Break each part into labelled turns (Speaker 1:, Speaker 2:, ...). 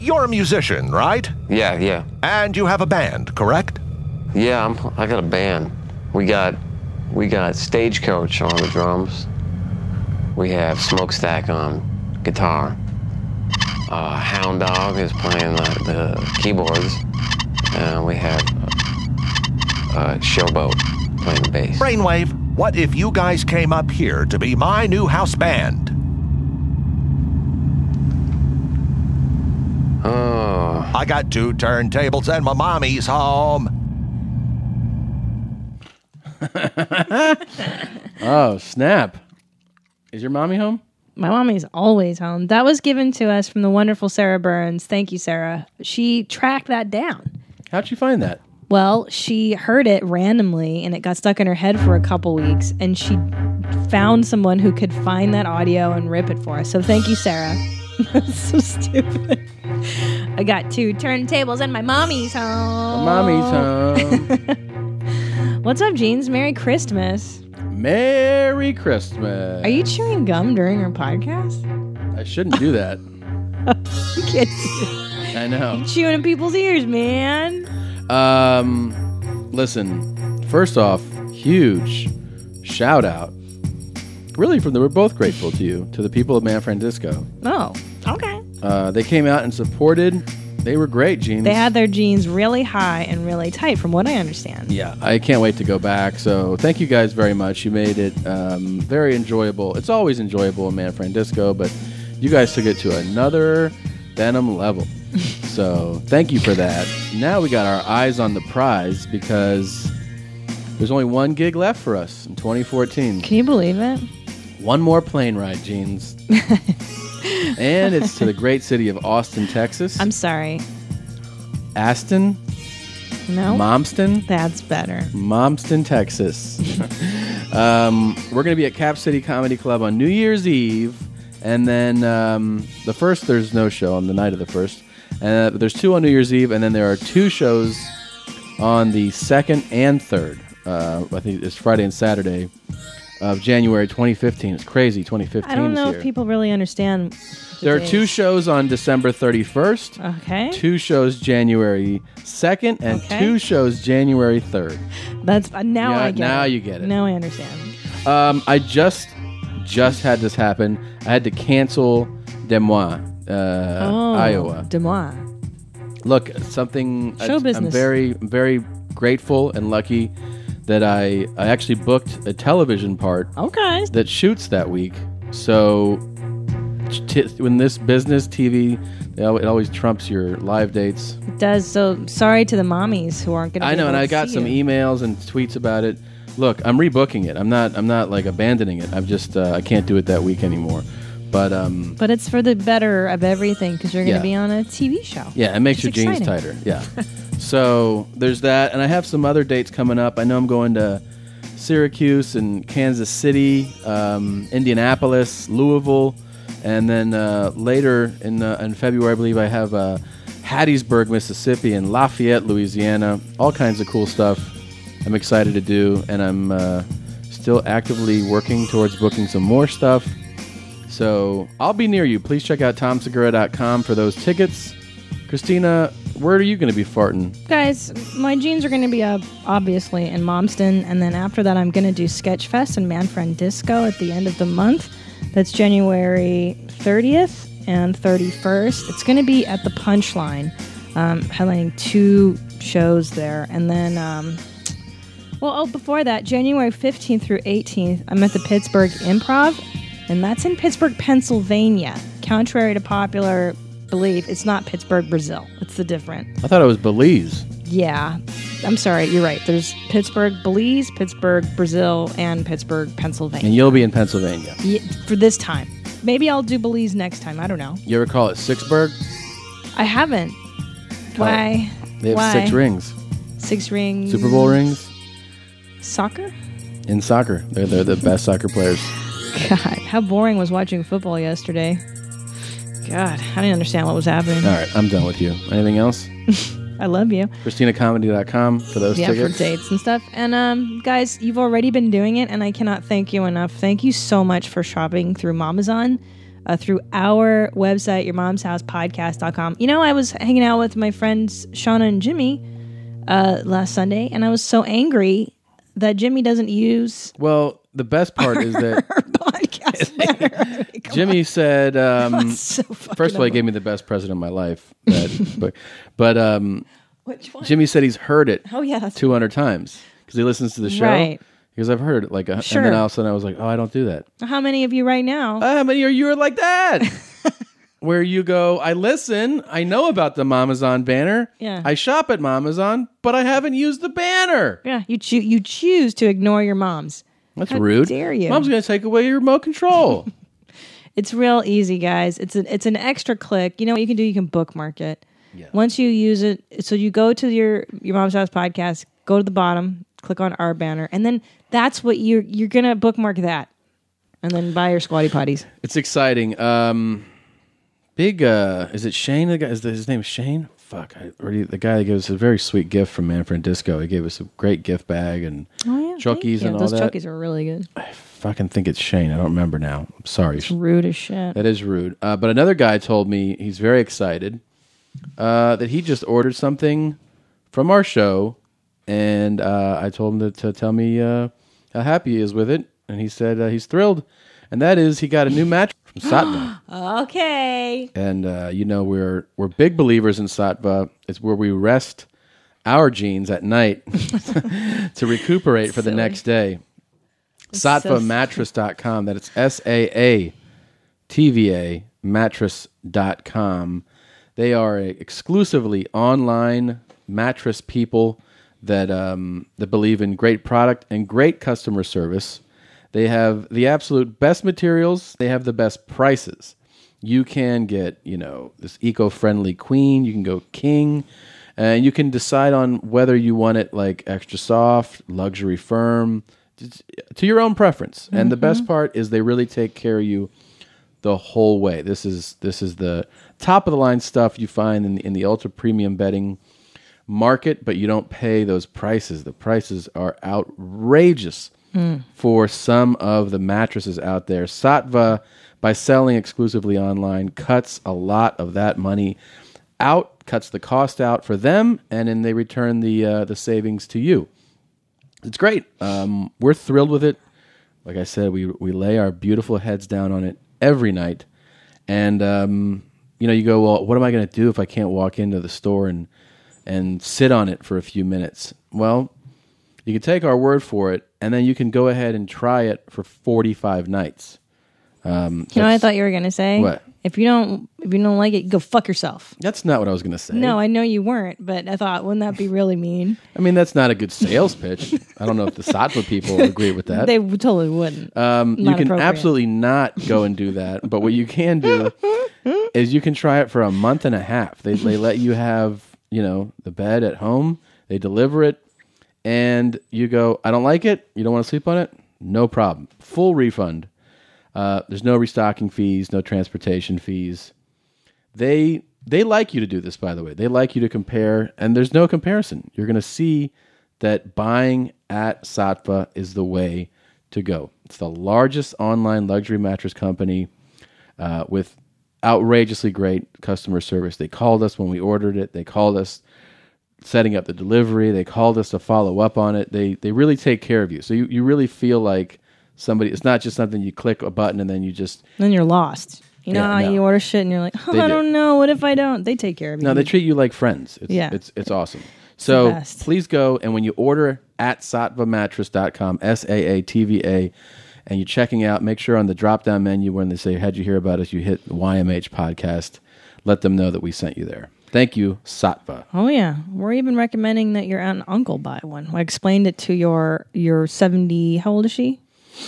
Speaker 1: you're a musician, right?
Speaker 2: Yeah.
Speaker 1: And you have a band, correct?
Speaker 2: Yeah, I got a band. We got Stagecoach on the drums. We have Smokestack on guitar. Hound Dog is playing the keyboards. And we have Showboat playing the bass.
Speaker 1: Brainwave, what if you guys came up here to be my new house band?
Speaker 2: Oh.
Speaker 1: I got 2 turntables and my mommy's home.
Speaker 3: Oh, snap. Is your mommy home?
Speaker 4: My mommy's always home. That was given to us from the wonderful Sarah Burns. Thank you, Sarah. She tracked that down.
Speaker 3: How'd you find that?
Speaker 4: Well, she heard it randomly and it got stuck in her head for a couple weeks, and she found someone who could find that audio and rip it for us. So thank you, Sarah. That's so stupid. I got 2 turntables and my mommy's home.
Speaker 3: Mommy's home.
Speaker 4: What's up, Jeans? Merry Christmas.
Speaker 3: Merry Christmas.
Speaker 4: Are you chewing gum during our podcast?
Speaker 3: I shouldn't do that.
Speaker 4: You can't do
Speaker 3: I know.
Speaker 4: You're chewing in people's ears, man.
Speaker 3: Listen, first off, huge shout out. Really, we're both grateful to you, to the people of Manfred Disco.
Speaker 4: Oh, okay.
Speaker 3: They came out and supported. They were great, Jeans.
Speaker 4: They had their jeans really high and really tight, from what I understand.
Speaker 3: Yeah, I can't wait to go back. So thank you guys very much. You made it very enjoyable. It's always enjoyable in Manfred Disco, but you guys took it to another Venom level. So thank you for that. Now we got our eyes on the prize because there's only 1 gig left for us in 2014.
Speaker 4: Can you believe it?
Speaker 3: 1 more plane ride, Jeans. And it's to the great city of Austin, Texas.
Speaker 4: I'm sorry.
Speaker 3: Aston?
Speaker 4: No.
Speaker 3: Momston?
Speaker 4: That's better.
Speaker 3: Momston, Texas. We're going to be at Cap City Comedy Club on New Year's Eve. And then the first, there's no show on the night of the first. There's 2 on New Year's Eve. And then there are 2 shows on the 2nd and 3rd. I think it's Friday and Saturday of January 2015. It's crazy. 2015
Speaker 4: I don't know
Speaker 3: is
Speaker 4: if people really understand.
Speaker 3: There are 2 shows on December 31st.
Speaker 4: Okay.
Speaker 3: 2 shows January 2nd and 2 shows January 3rd.
Speaker 4: That's now
Speaker 3: Yeah,
Speaker 4: I get
Speaker 3: now
Speaker 4: it.
Speaker 3: you get it.
Speaker 4: Now I understand.
Speaker 3: I just had this happen. I had to cancel Des Moines, Iowa.
Speaker 4: Des Moines.
Speaker 3: Look, something.
Speaker 4: Show business.
Speaker 3: I'm very, very grateful and lucky that I actually booked a television part.
Speaker 4: Okay.
Speaker 3: That shoots that week. So when this business TV, it always trumps your live dates.
Speaker 4: It does. So sorry to the mommies who aren't going to.
Speaker 3: I know, and I got some emails and tweets about it. Look, I'm rebooking it. I'm not like abandoning it. I'm just I can't do it that week anymore. But
Speaker 4: it's for the better of everything because you're going to be on a TV show.
Speaker 3: Yeah, it makes your jeans tighter. Yeah. So there's that, and I have some other dates coming up. I know I'm going to Syracuse and Kansas City, Indianapolis, Louisville, and then later in February, I believe I have Hattiesburg, Mississippi, and Lafayette, Louisiana. All kinds of cool stuff I'm excited to do, and I'm still actively working towards booking some more stuff. So I'll be near you. Please check out TomSegura.com for those tickets. Christina, where are you going to be farting?
Speaker 4: Guys, my jeans are going to be up, obviously, in Momston, and then after that I'm going to do Sketchfest and Manfred Disco at the end of the month. That's January 30th and 31st. It's going to be at the Punchline, headlining 2 shows there. And then, before that, January 15th through 18th, I'm at the Pittsburgh Improv, and that's in Pittsburgh, Pennsylvania. Contrary to popular belief, it's not Pittsburgh, Brazil. It's the different.
Speaker 3: I thought it was Belize.
Speaker 4: Yeah. I'm sorry, you're right. There's Pittsburgh, Belize, Pittsburgh, Brazil, and Pittsburgh, Pennsylvania.
Speaker 3: And you'll be in Pennsylvania.
Speaker 4: Yeah, for this time. Maybe I'll do Belize next time. I don't know.
Speaker 3: You ever call it Sixburg?
Speaker 4: I haven't. Why?
Speaker 3: They have
Speaker 4: Why?
Speaker 3: 6 rings.
Speaker 4: 6 rings.
Speaker 3: Super Bowl rings.
Speaker 4: Soccer?
Speaker 3: In soccer. They're the best soccer players.
Speaker 4: God, how boring was watching football yesterday. God, I didn't understand what was happening.
Speaker 3: All right, I'm done with you. Anything else?
Speaker 4: I love you.
Speaker 3: ChristinaComedy.com for those tickets.
Speaker 4: Yeah, for dates and stuff. And guys, you've already been doing it, and I cannot thank you enough. Thank you so much for shopping through Mamazon. through our website, yourmomshousepodcast.com. You know, I was hanging out with my friends Shauna and Jimmy last Sunday, and I was so angry that Jimmy doesn't use
Speaker 3: Well, the best part is that
Speaker 4: our podcast banner.
Speaker 3: Jimmy said,
Speaker 4: So fucking
Speaker 3: first of all, he gave me the best present of my life. But
Speaker 4: Which one?
Speaker 3: Jimmy said he's heard it
Speaker 4: Oh, yeah. That's
Speaker 3: 200 times because he listens to the show.
Speaker 4: Right.
Speaker 3: Because I've heard it
Speaker 4: Sure.
Speaker 3: and then all of a sudden I was like, oh, I don't do that.
Speaker 4: How many of you right now?
Speaker 3: How many are you like that? Where you go, I listen, I know about the Mamazon banner.
Speaker 4: Yeah.
Speaker 3: I shop at Mamazon, but I haven't used the banner.
Speaker 4: Yeah, you choose to ignore your moms.
Speaker 3: That's
Speaker 4: How
Speaker 3: rude.
Speaker 4: dare you?
Speaker 3: Mom's going to take away your remote control.
Speaker 4: It's real easy, guys. It's an extra click. You know what you can do? You can bookmark it.
Speaker 3: Yeah.
Speaker 4: Once you use it, so you go to your Mom's House podcast, go to the bottom, click on our banner, and then that's what you're gonna bookmark that, and then buy your Squatty Potties.
Speaker 3: It's exciting. Is it Shane? The guy, his name is Shane? Fuck, the guy that gave us a very sweet gift from Manfred Disco. He gave us a great gift bag and Chuckies and all
Speaker 4: Those
Speaker 3: that.
Speaker 4: Chuckies are really good.
Speaker 3: I fucking think it's Shane. I don't remember now. I'm sorry.
Speaker 4: It's rude as shit.
Speaker 3: That is rude. But another guy told me he's very excited that he just ordered something from our show, and I told him to tell me how happy he is with it, and he said he's thrilled, and that is he got a new mattress from Sattva.
Speaker 4: Okay.
Speaker 3: And we're big believers in Sattva. It's where we rest our jeans at night to recuperate for the next day. SattvaMattress.com. That it's SAATVA mattress.com. They are exclusively online mattress people that believe in great product and great customer service. They have the absolute best materials. They have the best prices. You can get, this eco-friendly queen. You can go king. And you can decide on whether you want it like extra soft, luxury firm, to your own preference. Mm-hmm. And the best part is they really take care of you the whole way. This is the top of the line stuff you find in the ultra premium bedding market, but you don't pay those prices. The prices are outrageous for some of the mattresses out there. Sattva, by selling exclusively online, cuts a lot of that money out, cuts the cost out for them, and then they return the savings to you. It's great. We're thrilled with it. Like I said, we lay our beautiful heads down on it every night. And, you go, well, what am I going to do if I can't walk into the store and sit on it for a few minutes? Well, you can take our word for it, and then you can go ahead and try it for 45 nights.
Speaker 4: You know what I thought you were going to say?
Speaker 3: What?
Speaker 4: If you don't like it, go fuck yourself.
Speaker 3: That's not what I was going to say.
Speaker 4: No, I know you weren't, but I thought, wouldn't that be really mean?
Speaker 3: I mean, that's not a good sales pitch. I don't know if the Sattva people agree with that.
Speaker 4: They totally wouldn't.
Speaker 3: You can absolutely not go and do that. But what you can do is you can try it for a month and a half. They let you have, the bed at home. They deliver it. And you go, I don't like it. You don't want to sleep on it? No problem. Full refund. There's no restocking fees, no transportation fees. They like you to do this, by the way. They like you to compare, and there's no comparison. You're going to see that buying at Sattva is the way to go. It's the largest online luxury mattress company with outrageously great customer service. They called us when we ordered it. They called us setting up the delivery. They called us to follow up on it. They really take care of you. So you really feel like somebody. It's not just something you click a button and then you just...
Speaker 4: Then you're lost. You know how you order shit and you're like, I don't know. What if I don't? They take care of you.
Speaker 3: No, they treat you like friends. It's awesome. So please go, and when you order at SattvaMattress.com, SAATVA, and you're checking out, make sure on the drop-down menu when they say, how'd you hear about us, you hit the YMH podcast. Let them know that we sent you there. Thank you, Sattva.
Speaker 4: Oh, yeah. We're even recommending that your aunt and uncle buy one. I explained it to your 70... How old is she?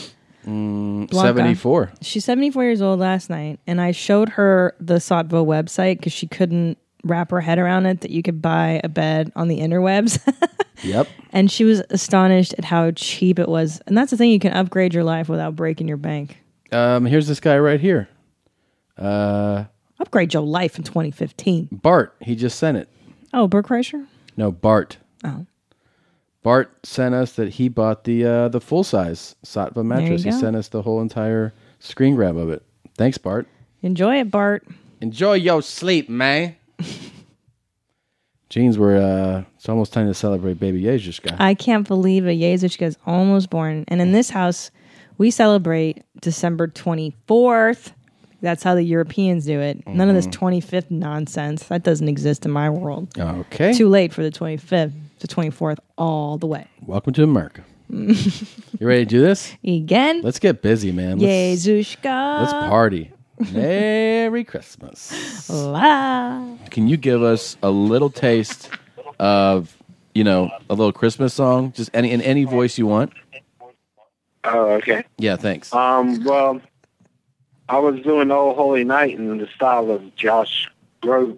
Speaker 3: 74.
Speaker 4: She's 74 years old last night, and I showed her the Sattva website because she couldn't wrap her head around it that you could buy a bed on the interwebs.
Speaker 3: Yep.
Speaker 4: And she was astonished at how cheap it was. And that's the thing, you can upgrade your life without breaking your bank.
Speaker 3: Here's this guy right here.
Speaker 4: Upgrade your life in 2015.
Speaker 3: Bart, he just sent it.
Speaker 4: Oh, Bert Kreischer?
Speaker 3: No, Bart.
Speaker 4: Oh.
Speaker 3: Bart sent us that he bought the full-size Sattva mattress. He sent us the whole entire screen grab of it. Thanks, Bart.
Speaker 4: Enjoy it, Bart.
Speaker 3: Enjoy your sleep, man. Jeans, it's almost time to celebrate baby Yezushka.
Speaker 4: I can't believe a Yezushka is almost born. And in this house, we celebrate December 24th. That's how the Europeans do it. None of this 25th nonsense. That doesn't exist in my world.
Speaker 3: Okay.
Speaker 4: Too late for the 25th, the 24th, all the way.
Speaker 3: Welcome to America. You ready to do this?
Speaker 4: Again?
Speaker 3: Let's get busy, man.
Speaker 4: Yezushka.
Speaker 3: Let's party. Merry Christmas.
Speaker 4: La.
Speaker 3: Can you give us a little taste of, a little Christmas song? Just in any voice you want.
Speaker 5: Oh, okay.
Speaker 3: Yeah, thanks.
Speaker 5: Well, I was doing Old Holy Night in the style of Josh Groban.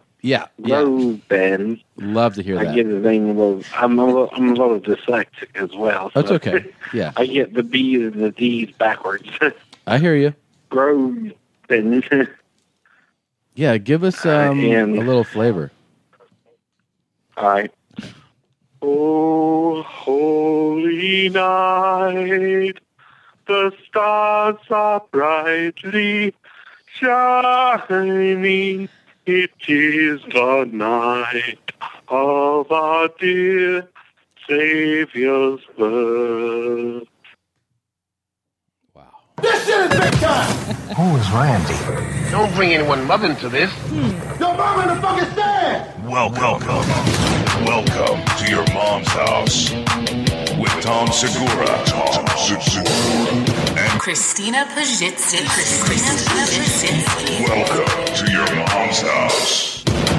Speaker 3: Love to hear that.
Speaker 5: I get the name a little. I'm a little dyslexic as well. So
Speaker 3: That's okay. Yeah.
Speaker 5: I get the B's and the D's backwards.
Speaker 3: I hear you.
Speaker 5: Groban.
Speaker 3: Yeah, give us a little flavor.
Speaker 5: All right. Oh, holy night, the stars are brightly shining. It is the night of our dear Savior's birth.
Speaker 6: This shit is big time!
Speaker 7: Who is Randy?
Speaker 8: Don't bring anyone mother into this.
Speaker 6: Your mom in the fucking stand!
Speaker 9: Welcome to your mom's house with Tom Segura, and
Speaker 10: Christina Pajitsky.
Speaker 9: welcome to your mom's house.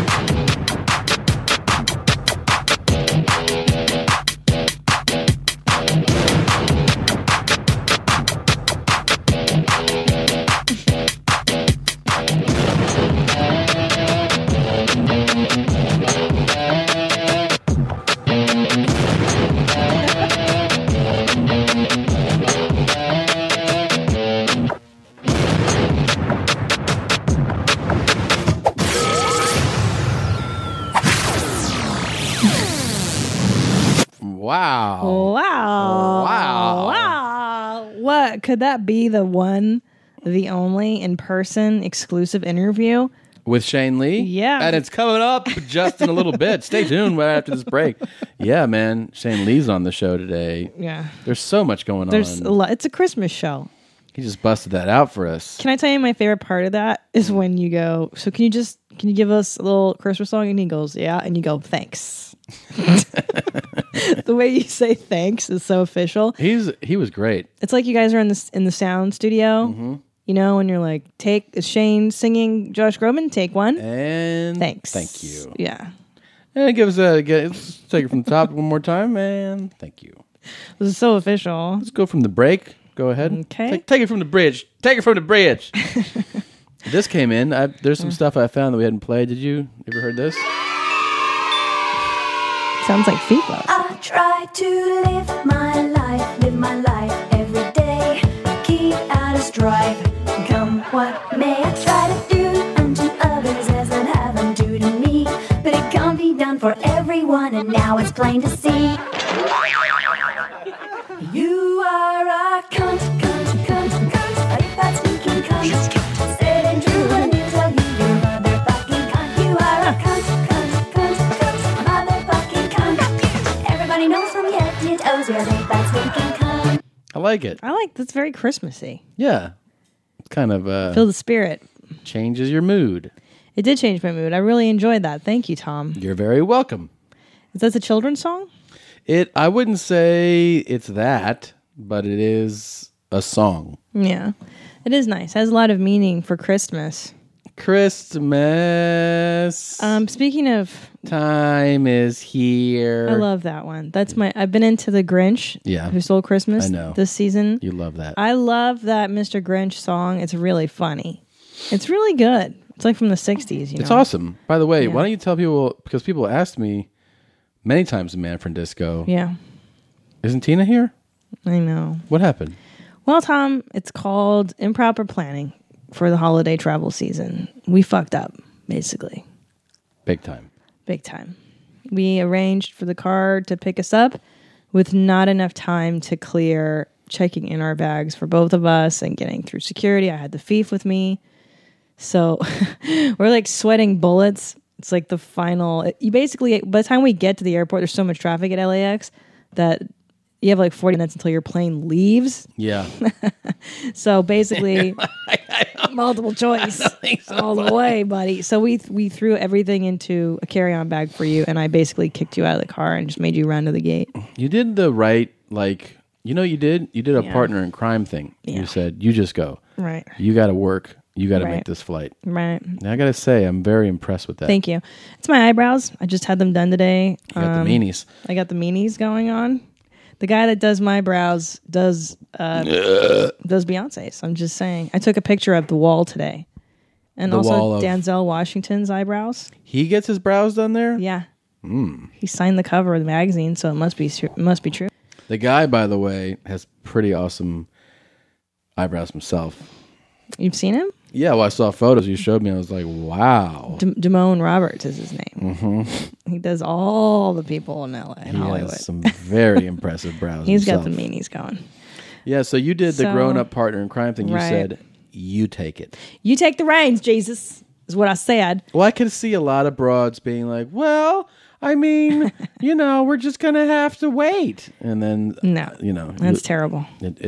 Speaker 4: Wow. What could that be? The one, the only in person exclusive interview
Speaker 3: with Shane Lee?
Speaker 4: Yeah.
Speaker 3: And it's coming up just in a little bit. Stay tuned right after this break. Yeah, man. Shane Lee's on the show today.
Speaker 4: Yeah.
Speaker 3: There's so much going
Speaker 4: There's
Speaker 3: on.
Speaker 4: a lot. It's a Christmas show.
Speaker 3: He just busted that out for us.
Speaker 4: Can I tell you my favorite part of that is when you go, so can you give us a little Christmas song? And he goes, yeah. And you go, thanks. The way you say thanks is so official.
Speaker 3: He was great.
Speaker 4: It's like you guys are in the sound studio, and you're like, is Shane singing Josh Groban? Take one.
Speaker 3: And
Speaker 4: thanks.
Speaker 3: Thank you.
Speaker 4: Yeah.
Speaker 3: And let's take it from the top one more time, and thank you.
Speaker 4: This is so official.
Speaker 3: Let's go from the break. Go ahead.
Speaker 4: Okay.
Speaker 3: Take it from the bridge. Take it from the bridge. This came in. There's some stuff I found that we hadn't played. Did you ever heard this?
Speaker 4: Sounds like FIFA.
Speaker 11: I try to live my life every day. Keep out of strife, come what may. I try to do unto others as I'd have them do to me. But it can't be done for everyone, and now it's plain to see. You are a cunt. If that sneaking cunt said and true, let me tell you, you're motherfucking cunt. You are a cunt, motherfucking cunt. Everybody knows from your head to your toes, you're that sneaking cunt.
Speaker 3: I like it.
Speaker 4: That's very Christmassy.
Speaker 3: Yeah. It's kind of
Speaker 4: feel the spirit.
Speaker 3: Changes your mood.
Speaker 4: It did change my mood. I really enjoyed that. Thank you, Tom.
Speaker 3: You're very welcome.
Speaker 4: Is that a children's song?
Speaker 3: I wouldn't say it's that, but it is a song.
Speaker 4: Yeah. It is nice. It has a lot of meaning for Christmas.
Speaker 3: Christmas.
Speaker 4: Speaking of...
Speaker 3: Time is here.
Speaker 4: I love that one. I've been into The Grinch.
Speaker 3: Yeah.
Speaker 4: Who Stole Christmas.
Speaker 3: I know.
Speaker 4: This season.
Speaker 3: You love that.
Speaker 4: I love that Mr. Grinch song. It's really funny. It's really good. It's like from the 60s,
Speaker 3: It's awesome. By the way,
Speaker 4: Yeah.
Speaker 3: why don't you tell people, because people asked me many times in Manfred Disco.
Speaker 4: Yeah.
Speaker 3: Isn't Tina here?
Speaker 4: I know.
Speaker 3: What happened?
Speaker 4: Well, Tom, it's called improper planning for the holiday travel season. We fucked up, basically.
Speaker 3: Big time.
Speaker 4: Big time. We arranged for the car to pick us up with not enough time to clear checking in our bags for both of us and getting through security. I had the thief with me. So we're like sweating bullets. It's like the final. You basically, by the time we get to the airport, there's so much traffic at LAX that you have like 40 minutes until your plane leaves.
Speaker 3: Yeah.
Speaker 4: So basically, multiple choice all the way, buddy. So we threw everything into a carry-on bag for you, and I basically kicked you out of the car and just made you run to the gate.
Speaker 3: You did the right, like, you did a
Speaker 4: Yeah.
Speaker 3: partner in crime thing.
Speaker 4: Yeah.
Speaker 3: You said, you just go.
Speaker 4: Right.
Speaker 3: You got to work. You got to
Speaker 4: Right.
Speaker 3: make this flight.
Speaker 4: Right.
Speaker 3: And I got to say, I'm very impressed with that.
Speaker 4: Thank you. It's my eyebrows. I just had them done today.
Speaker 3: You got the meanies.
Speaker 4: I got the meanies going on. The guy that does my brows does Beyonce's. I'm just saying. I took a picture of the wall today, and
Speaker 3: The
Speaker 4: also
Speaker 3: wall of-
Speaker 4: Denzel Washington's eyebrows.
Speaker 3: He gets his brows done there?
Speaker 4: Yeah, he signed the cover of the magazine, so it must be true.
Speaker 3: The guy, by the way, has pretty awesome eyebrows himself.
Speaker 4: You've seen him?
Speaker 3: Yeah, well, I saw photos you showed me. I was like, wow.
Speaker 4: Damone Roberts is his name.
Speaker 3: Mm-hmm.
Speaker 4: He does all the people in LA and
Speaker 3: He
Speaker 4: Hollywood.
Speaker 3: has some very impressive brows
Speaker 4: He's
Speaker 3: himself.
Speaker 4: got the meanies going.
Speaker 3: Yeah, so you did the
Speaker 4: So-
Speaker 3: grown-up partner in crime thing. You
Speaker 4: Right.
Speaker 3: said, you take it.
Speaker 4: You take the reins, Jesus, is what I said.
Speaker 3: Well, I could see a lot of broads being like, well, I mean, we're just going to have to wait. And then,
Speaker 4: No, that's terrible.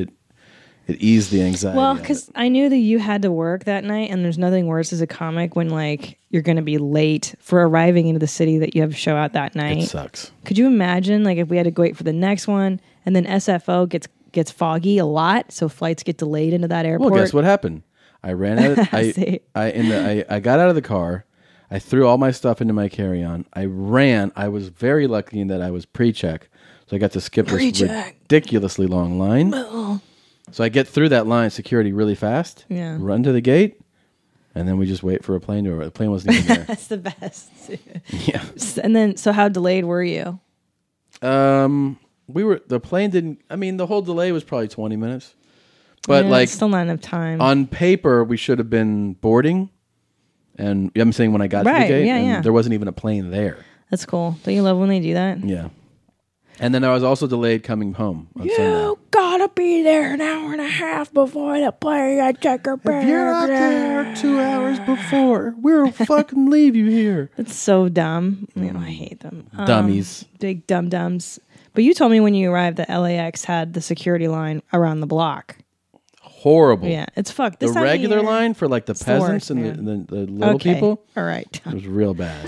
Speaker 3: It eased the anxiety.
Speaker 4: Well,
Speaker 3: of it.
Speaker 4: because I knew that you had to work that night, and there's nothing worse as a comic when like you're going to be late for arriving into the city that you have a show out that night.
Speaker 3: It sucks.
Speaker 4: Could you imagine like if we had to wait for the next one, and then SFO gets foggy a lot, so flights get delayed into that airport?
Speaker 3: Well, guess what happened? I ran out.
Speaker 4: See.
Speaker 3: I got out of the car. I threw all my stuff into my carry-on. I ran. I was very lucky in that I was pre-check, so I got to skip this
Speaker 4: Pre-check.
Speaker 3: ridiculously long line. So I get through that line of security really fast.
Speaker 4: Yeah.
Speaker 3: Run to the gate, and then we just wait for a plane to arrive. The plane wasn't even there.
Speaker 4: That's the best.
Speaker 3: Yeah.
Speaker 4: And then, so how delayed were you?
Speaker 3: The plane didn't. I mean, the whole delay was probably 20 minutes. But
Speaker 4: Yeah,
Speaker 3: like
Speaker 4: it's still not enough time.
Speaker 3: on paper, we should have been boarding. And I'm saying when I got to the
Speaker 4: Right,
Speaker 3: gate,
Speaker 4: yeah,
Speaker 3: and
Speaker 4: yeah.
Speaker 3: there wasn't even a plane there.
Speaker 4: That's cool. Don't you love when they do that?
Speaker 3: Yeah. And then I was also delayed coming home on Sunday.
Speaker 4: You gotta be there an hour and a half before the plane. I check your bag.
Speaker 3: If you're not there 2 hours before, we'll fucking leave you here.
Speaker 4: It's so dumb. I hate them.
Speaker 3: Dummies.
Speaker 4: Big dum-dums. But you told me when you arrived that LAX had the security line around the block.
Speaker 3: Horrible.
Speaker 4: Yeah, it's fucked.
Speaker 3: The
Speaker 4: This time of
Speaker 3: regular
Speaker 4: year,
Speaker 3: line for like the
Speaker 4: it's the
Speaker 3: peasants
Speaker 4: worst,
Speaker 3: and
Speaker 4: man.
Speaker 3: the little
Speaker 4: Okay.
Speaker 3: people.
Speaker 4: All right.
Speaker 3: It was real bad.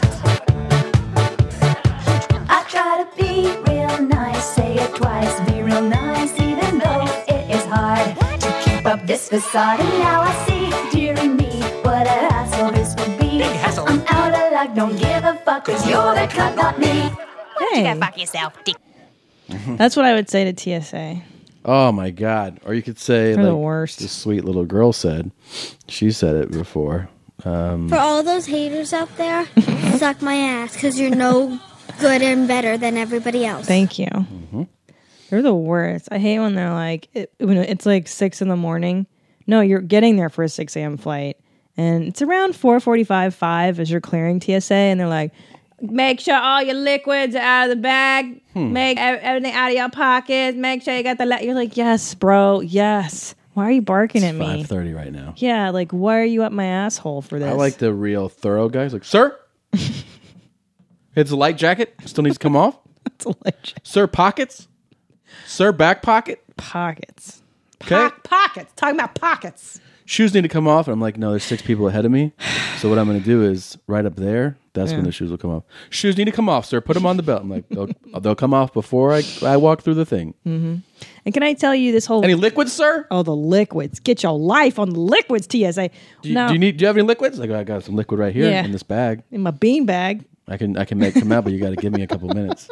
Speaker 11: I try to be real nice, say it twice, be real nice, even though it is hard to keep up this facade. And now I see, dearie me, what a hassle this would be. Big hassle. I'm out of luck, don't give a fuck, cause you're the cunt, not me.
Speaker 4: Hey.
Speaker 11: Go fuck yourself, dick.
Speaker 4: That's what I would say to TSA.
Speaker 3: Oh my God. Or you could say
Speaker 4: They're
Speaker 3: like
Speaker 4: the worst.
Speaker 3: this sweet little girl said. She said it before.
Speaker 12: For all those haters out there, suck my ass because you're no good and better than everybody else.
Speaker 4: Thank you.
Speaker 3: Mm-hmm.
Speaker 4: They're the worst. I hate when they're like, when it's like 6 a.m. No, you're getting there for a 6 a.m. flight. And it's around 4:45, 5 as you're clearing TSA. And they're like, make sure all your liquids are out of the bag. Make everything out of your pockets. Make sure you got the... You're like, yes, bro. Yes. Why are you barking at me?
Speaker 3: 5:30 right now.
Speaker 4: Yeah, like, why are you up my asshole for this?
Speaker 3: I like the real thorough guys. Like, sir, it's a light jacket. Still needs to come off.
Speaker 4: It's a light jacket.
Speaker 3: Sir, pockets. Sir, back pocket.
Speaker 4: Pockets.
Speaker 3: Okay.
Speaker 4: Pockets. Talking about pockets.
Speaker 3: Shoes need to come off. And I'm like, no, there's 6 people ahead of me. So what I'm going to do is right up there. That's when the shoes will come off. Shoes need to come off, sir. Put them on the belt. I'm like, they'll come off before I walk through the thing.
Speaker 4: Mm-hmm. And can I tell you this whole...
Speaker 3: Any liquids, sir?
Speaker 4: Oh, the liquids. Get your life on the liquids, TSA.
Speaker 3: Do you have any liquids? Like, I got some liquid right here in this bag.
Speaker 4: In my bean bag.
Speaker 3: I can make them out, but you got to give me a couple minutes.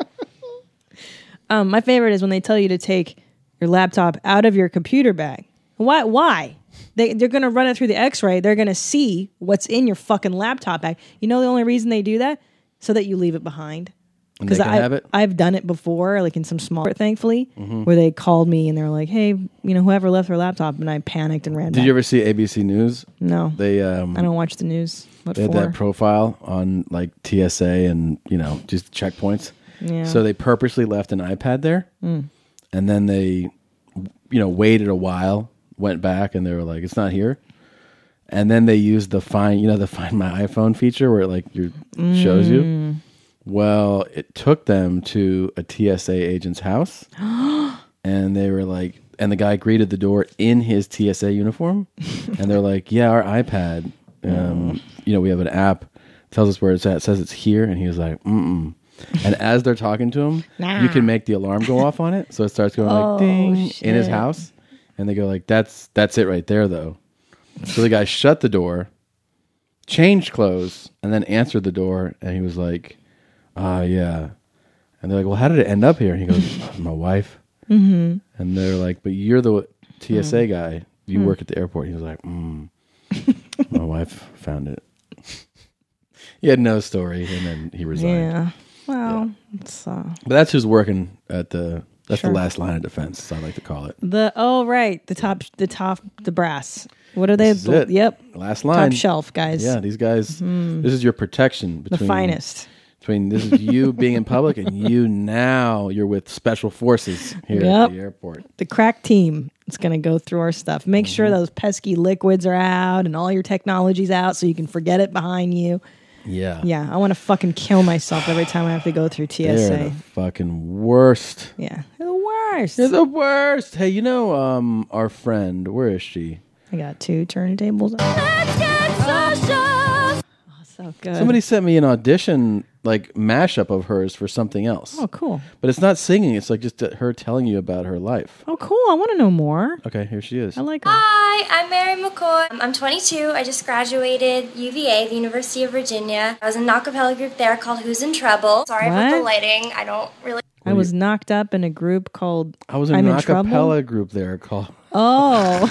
Speaker 4: My favorite is when they tell you to take your laptop out of your computer bag. Why? They're going to run it through the x-ray. They're going to see what's in your fucking laptop bag. You know the only reason they do that? So that you leave it behind.
Speaker 3: And they can have it?
Speaker 4: I've done it before, like in some small, thankfully,
Speaker 3: Mm-hmm.
Speaker 4: where they called me and they're like, hey, whoever left their laptop, and I panicked and ran
Speaker 3: Did
Speaker 4: back.
Speaker 3: you ever see ABC News?
Speaker 4: No.
Speaker 3: They
Speaker 4: I don't watch the news. What
Speaker 3: they had
Speaker 4: for?
Speaker 3: that profile on like TSA and just checkpoints.
Speaker 4: Yeah.
Speaker 3: So they purposely left an iPad there, and then they waited a while, went back, and they were like, "It's not here." And then they used the find my iPhone feature where it like shows you. Well, it took them to a TSA agent's house, and they were like, and the guy greeted the door in his TSA uniform, and they're like, "Yeah, our iPad, we have an app, tells us where it's at. It says it's here," and he was like, "Mm-mm." And as they're talking to him, you can make the alarm go off on it, so it starts going like ding in his house, and they go like, "That's it right there, though." So the guy shut the door, changed clothes, and then answered the door, and he was like, yeah. And they're like, well, how did it end up here? And he goes, my wife. Mm-hmm. And they're like, but you're the TSA guy. You work at the airport. He was like, my wife found it. He had no story, and then he resigned.
Speaker 4: Yeah. Well, it's...
Speaker 3: But that's who's working at the... That's the last line of defense, as I like to call it.
Speaker 4: The brass. What are they?
Speaker 3: This is it.
Speaker 4: Yep.
Speaker 3: Last line.
Speaker 4: Top shelf, guys.
Speaker 3: Yeah, these guys, this is your protection.
Speaker 4: The finest.
Speaker 3: This is you being in public and you're with special forces here at the airport.
Speaker 4: The crack team is going to go through our stuff. Make sure those pesky liquids are out and all your technology's out so you can forget it behind you.
Speaker 3: Yeah.
Speaker 4: Yeah, I want to fucking kill myself every time I have to go through TSA.
Speaker 3: They're the fucking worst.
Speaker 4: Yeah, they're the worst.
Speaker 3: They're the worst. Hey, our friend, where is she?
Speaker 4: I got 2 turntables. Let's get social. Oh, so good.
Speaker 3: Somebody sent me an audition, like, mashup of hers for something else.
Speaker 4: Oh, cool.
Speaker 3: But it's not singing. It's like just her telling you about her life.
Speaker 4: Oh, cool. I want to know more.
Speaker 3: Okay, here she is.
Speaker 4: I like her.
Speaker 13: Hi, I'm Mary McCoy. I'm 22. I just graduated UVA, the University of Virginia. I was in an acapella group there called Who's in Trouble. Sorry about the lighting. I don't really...
Speaker 4: I was knocked up in a group called
Speaker 3: I was in an acapella group there called...
Speaker 4: Oh.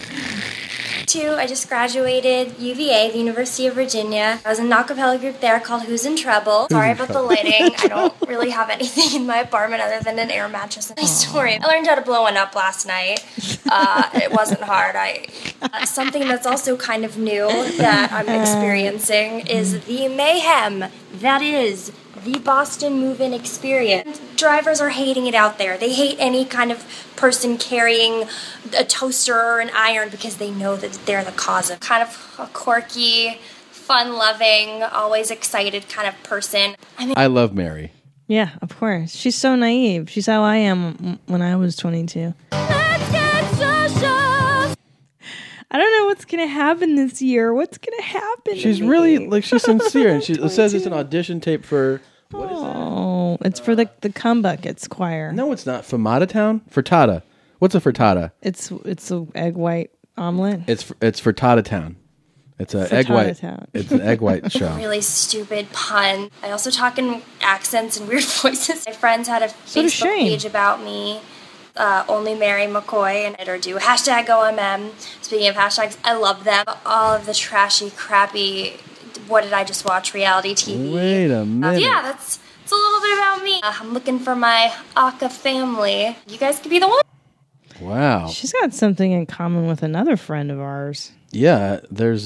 Speaker 13: I just graduated UVA, the University of Virginia. I was in an acapella group there called Who's in Trouble. Sorry about the lighting. I don't really have anything in my apartment other than an air mattress and my story. I learned how to blow one up last night. It wasn't hard. Something that's also kind of new that I'm experiencing is the mayhem that is the Boston move-in experience. Drivers are hating it out there. They hate any kind of person carrying a toaster or an iron because they know that they're the cause of kind of a quirky, fun-loving, always excited kind of person.
Speaker 3: I love Mary.
Speaker 4: Yeah, of course. She's so naive. She's how I am when I was 22. Let's get social. I don't know what's going to happen this year. What's going to happen?
Speaker 3: She's really, she's sincere. And it says it's an audition tape for... What is that?
Speaker 4: Oh, it's for the Cum Buckets choir.
Speaker 3: No, it's not. Famata Town? Frittata. What's a frittata?
Speaker 4: It's a egg white omelet.
Speaker 3: It's Frittata Town. It's an egg white.
Speaker 4: Town.
Speaker 3: It's an egg white show.
Speaker 13: Really stupid pun. I also talk in accents and weird voices. My friends had a Facebook page about me. Only Mary McCoy and or do hashtag OMM. Speaking of hashtags, I love them. All of the trashy, crappy, what did I just watch reality TV.
Speaker 3: Wait a minute.
Speaker 13: Yeah, it's a little bit about me. I'm looking for my Aka family. You guys could be the one.
Speaker 3: Wow.
Speaker 4: She's got something in common with another friend of ours.
Speaker 3: Yeah, there's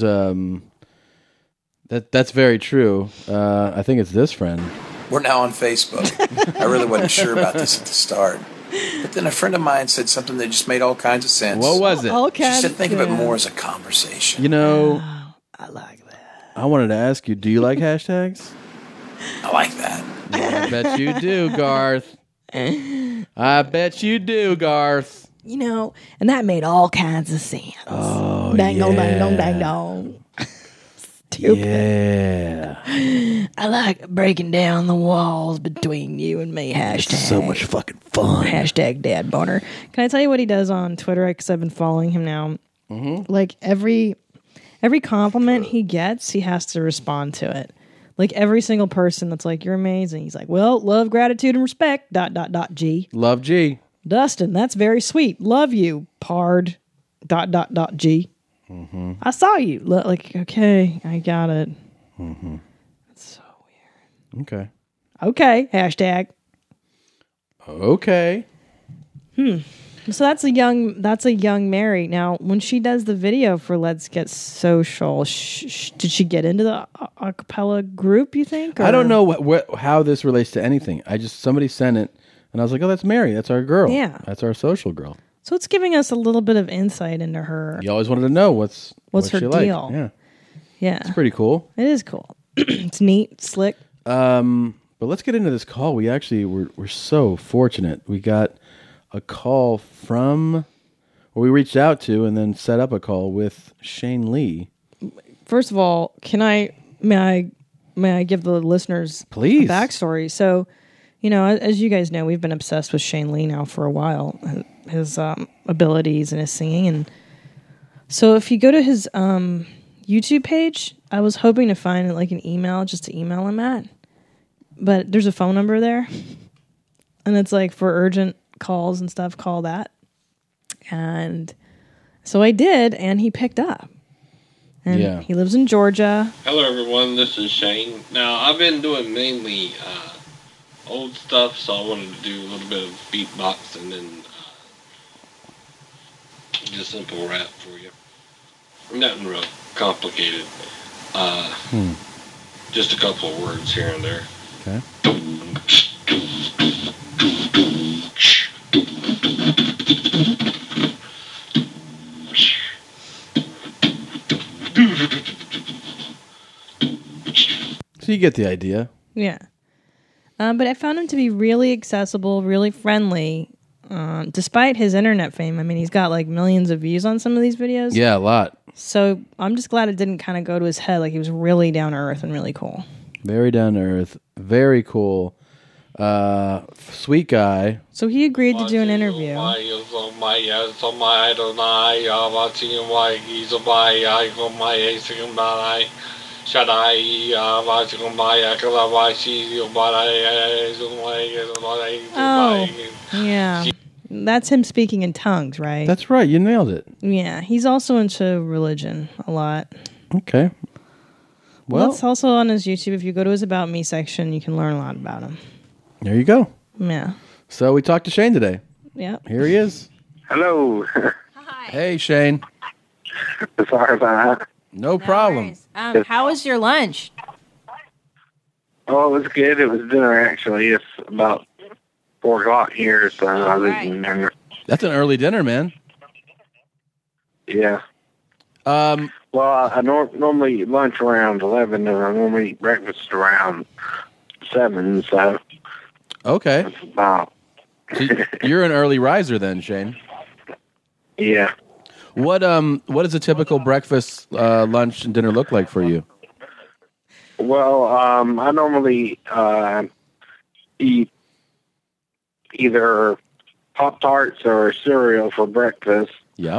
Speaker 3: that's very true. I think it's this friend.
Speaker 14: We're now on Facebook. I really wasn't sure about this at the start. But then a friend of mine said something that just made all kinds of sense.
Speaker 3: What was it?
Speaker 14: She said, think of it more as a conversation.
Speaker 4: I like that.
Speaker 3: I wanted to ask you, do you like hashtags?
Speaker 14: I like that.
Speaker 3: Yeah, I bet you do, Garth. I bet you do, Garth.
Speaker 4: And that made all kinds of sense.
Speaker 3: Oh,
Speaker 4: dang dong, dang dong, dang dong. Stupid.
Speaker 3: Yeah.
Speaker 4: I like breaking down the walls between you and me. Hashtag.
Speaker 3: It's so much fucking fun.
Speaker 4: Hashtag Dad Boner. Can I tell you what he does on Twitter? Because I've been following him now.
Speaker 3: Mm-hmm.
Speaker 4: Like every compliment he gets, he has to respond to it. Like every single person that's like, you're amazing. He's like, well, love, gratitude, and respect. ... G.
Speaker 3: Love G.
Speaker 4: Dustin, that's very sweet. Love you, Pard. ... G.
Speaker 3: Mm-hmm.
Speaker 4: I saw you. Okay, I got it.
Speaker 3: Mm-hmm.
Speaker 4: That's so weird.
Speaker 3: Okay.
Speaker 4: Okay. Hashtag.
Speaker 3: Okay.
Speaker 4: So that's a young Mary. Now, when she does the video for Let's Get Social, did she get into the acapella group, you think? Or?
Speaker 3: I don't know how this relates to anything. Somebody sent it, and I was like, oh, that's Mary. That's our girl.
Speaker 4: Yeah.
Speaker 3: That's our social girl.
Speaker 4: So it's giving us a little bit of insight into her.
Speaker 3: You always wanted to know what's
Speaker 4: her
Speaker 3: she
Speaker 4: deal.
Speaker 3: Like. Yeah.
Speaker 4: Yeah.
Speaker 3: It's pretty cool.
Speaker 4: It is cool. It's neat, it's slick.
Speaker 3: But let's get into this call. We actually we're so fortunate. We got a call from, or we reached out to and then set up a call with Shane Lee.
Speaker 4: First of all, may I give the listeners
Speaker 3: please
Speaker 4: a backstory? So, as you guys know, we've been obsessed with Shane Lee now for a while, his abilities and his singing. And so if you go to his YouTube page, I was hoping to find like an email just to email him at. But there's a phone number there. And it's like for urgent calls and stuff, call that. And so I did, and he picked up. And he lives in Georgia.
Speaker 15: Hello, everyone. This is Shane. Now, I've been doing mainly old stuff, so I wanted to do a little bit of beatbox and then just simple rap for you. Nothing real complicated. Just a couple of words here and there.
Speaker 3: Okay. So you get the idea.
Speaker 4: Yeah. But I found him to be really accessible, really friendly, despite his internet fame. I mean, he's got like millions of views on some of these videos.
Speaker 3: Yeah, a lot.
Speaker 4: So I'm just glad it didn't kind of go to his head. Like, he was really down to earth and really cool.
Speaker 3: Very down to earth. Very cool. Sweet guy.
Speaker 4: So he agreed to do an interview. Oh, yeah. That's him speaking in tongues, right?
Speaker 3: That's right. You nailed it.
Speaker 4: Yeah. He's also into religion a lot.
Speaker 3: Okay. Well,
Speaker 4: that's also on his YouTube. If you go to his About Me section, you can learn a lot about him.
Speaker 3: There you go.
Speaker 4: Yeah.
Speaker 3: So we talked to Shane today.
Speaker 4: Yeah.
Speaker 3: Here he is.
Speaker 5: Hello.
Speaker 3: Hey, Shane.
Speaker 5: Sorry about that.
Speaker 3: No problem.
Speaker 4: How was your lunch?
Speaker 5: Oh, it was good. It was dinner, actually. It's about 4 o'clock here, so I was eating dinner.
Speaker 3: That's an early dinner, man.
Speaker 5: Yeah. Well, I normally eat lunch around 11, and I normally eat breakfast around 7, so...
Speaker 3: Okay.
Speaker 5: That's about...
Speaker 3: So you're an early riser then, Shane.
Speaker 5: Yeah.
Speaker 3: What does a typical breakfast, lunch, and dinner look like for you?
Speaker 5: Well, I normally eat either Pop-Tarts or cereal for breakfast.
Speaker 3: Yep.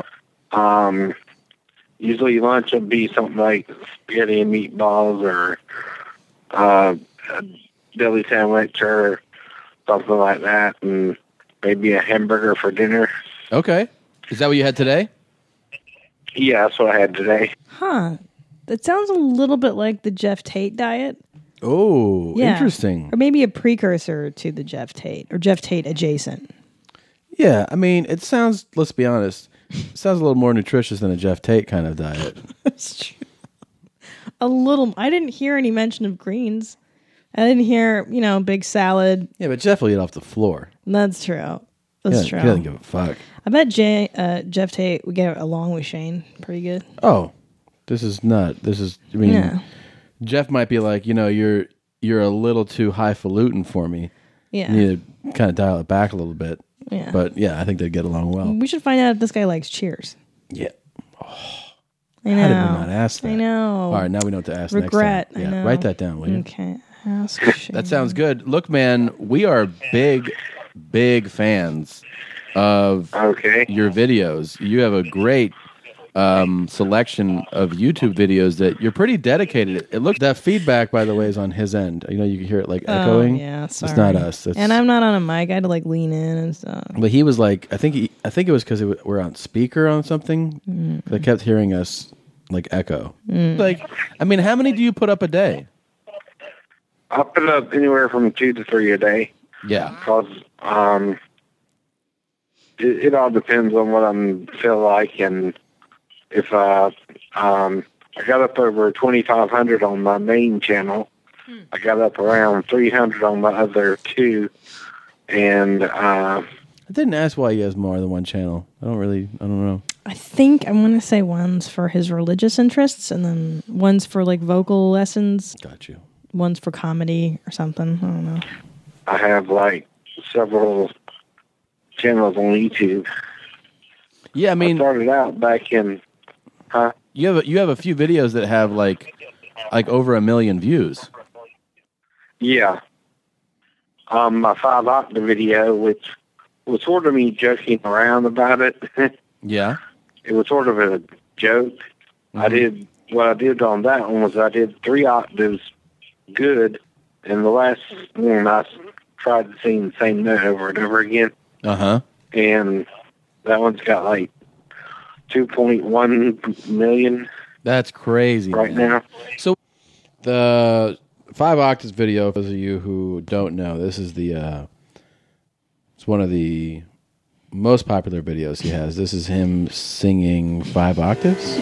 Speaker 5: Usually lunch would be something like spaghetti and meatballs or a deli sandwich or something like that, and maybe a hamburger for dinner.
Speaker 3: Okay. Is that what you had today?
Speaker 5: Yeah, that's what I had today.
Speaker 4: Huh. That sounds a little bit like the Jeff Tate diet.
Speaker 3: Oh,
Speaker 4: Yeah.
Speaker 3: interesting.
Speaker 4: Or maybe a precursor to the Jeff Tate, or Jeff Tate adjacent.
Speaker 3: Yeah, I mean, it sounds, let's be honest, it sounds a little more nutritious than a Jeff Tate kind of diet.
Speaker 4: That's true. A little. I didn't hear any mention of greens. I didn't hear, big salad.
Speaker 3: Yeah, but Jeff will eat off the floor.
Speaker 4: That's true. That's true.
Speaker 3: He doesn't give a fuck.
Speaker 4: I bet Jeff Tate would get along with Shane pretty good.
Speaker 3: Oh, this is,
Speaker 4: Yeah.
Speaker 3: Jeff might be like, you're a little too highfalutin for me.
Speaker 4: Yeah.
Speaker 3: You need to kind of dial it back a little bit.
Speaker 4: Yeah.
Speaker 3: But yeah, I think they'd get along well.
Speaker 4: We should find out if this guy likes Cheers.
Speaker 3: Yeah.
Speaker 4: I know.
Speaker 3: How did we not ask that?
Speaker 4: I know.
Speaker 3: All right, now we know what to ask
Speaker 4: Regret.
Speaker 3: next time.
Speaker 4: I know.
Speaker 3: Write that down, will you?
Speaker 4: Okay. Ask Shane.
Speaker 3: That sounds good. Look, man, we are big fans of your videos. You have a great selection of YouTube videos that you're pretty dedicated. It looks, that feedback, by the way, is on his end. You can hear it like echoing.
Speaker 4: Yeah, sorry.
Speaker 3: It's not us.
Speaker 4: And I'm not on a mic. I had to lean in and stuff.
Speaker 3: But he was like, I think it was because we're on speaker on something. They kept hearing us echo. How many do you put up a day?
Speaker 5: I put up anywhere from 2 to 3 a day.
Speaker 3: Yeah.
Speaker 5: Because it all depends on what I feel like, and if I got up over 2,500 on my main channel. I got up around 300 on my other two, and
Speaker 3: I didn't ask why he has more than one channel. I don't know.
Speaker 4: I think I want to say one's for his religious interests, and then one's for like vocal lessons.
Speaker 3: Got you.
Speaker 4: One's for comedy or something. I don't know.
Speaker 5: I have like several channels on YouTube.
Speaker 3: Yeah, I mean,
Speaker 5: I started out back in,
Speaker 3: You have a few videos that have like over 1 million views.
Speaker 5: Yeah. My 5 octave video, which was sort of me joking around about it.
Speaker 3: Yeah.
Speaker 5: It was sort of a joke. What I did on that one was I did 3 octaves good, and the last one I tried to sing the same note over and over again.
Speaker 3: Uh-huh.
Speaker 5: And that one's got like 2.1 million.
Speaker 3: That's crazy
Speaker 5: right now.
Speaker 3: So the 5 octaves video, for those of you who don't know, this is it's one of the most popular videos he has. This is him singing 5 octaves.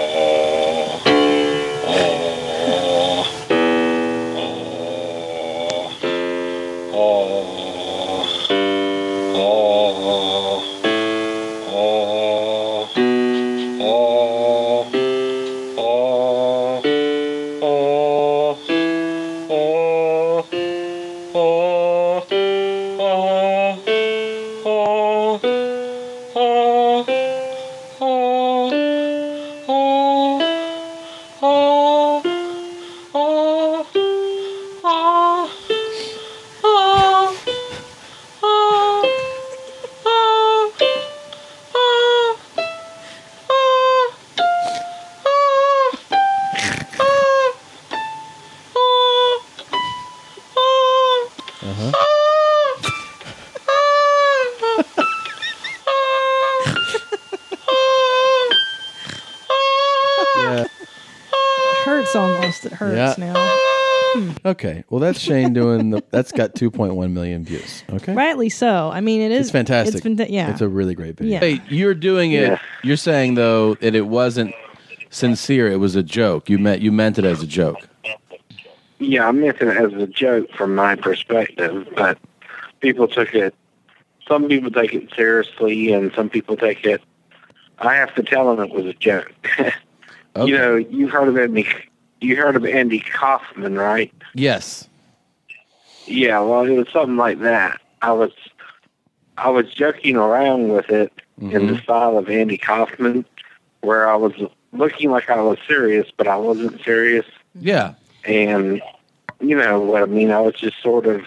Speaker 4: It hurts now.
Speaker 3: Okay, well that's Shane doing that's got 2.1 million views. Okay,
Speaker 4: Rightly so. I mean, it is
Speaker 3: It's fantastic.
Speaker 4: Yeah,
Speaker 3: It's a really great video.
Speaker 4: Yeah.
Speaker 3: Hey, you're doing it.
Speaker 5: Yeah.
Speaker 3: You're saying though that it wasn't sincere. It was a joke. You meant it as a joke.
Speaker 5: Yeah, I meant it as a joke from my perspective, but people took it. Some people take it seriously, and some people take it. I have to tell them it was a joke.
Speaker 3: Okay.
Speaker 5: You know, you heard of Andy Kaufman, right?
Speaker 3: Yes.
Speaker 5: Yeah, well, it was something like that. I was joking around with it in the style of Andy Kaufman, where I was looking like I was serious, but I wasn't serious.
Speaker 3: Yeah.
Speaker 5: And you know what I mean? I was just sort of,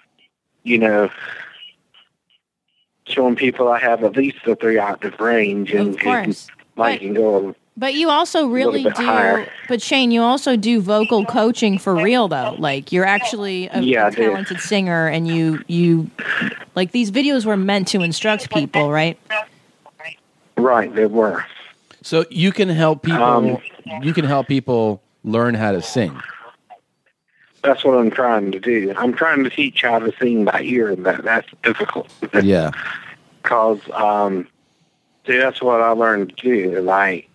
Speaker 5: showing people I have at least a 3 octave range, and
Speaker 16: Of course.
Speaker 5: can go.
Speaker 16: But you also really
Speaker 5: bit
Speaker 16: do.
Speaker 5: higher.
Speaker 16: But Shane, you also do vocal coaching for real, though. Like you're actually a
Speaker 5: Yeah, I do.
Speaker 16: talented singer, and you like these videos were meant to instruct people, right?
Speaker 5: Right, they were.
Speaker 3: So you can help people. You can help people learn how to sing.
Speaker 5: That's what I'm trying to do. I'm trying to teach how to sing by ear, and that's difficult.
Speaker 3: Yeah.
Speaker 5: Because, see, that's what I learned to do. Like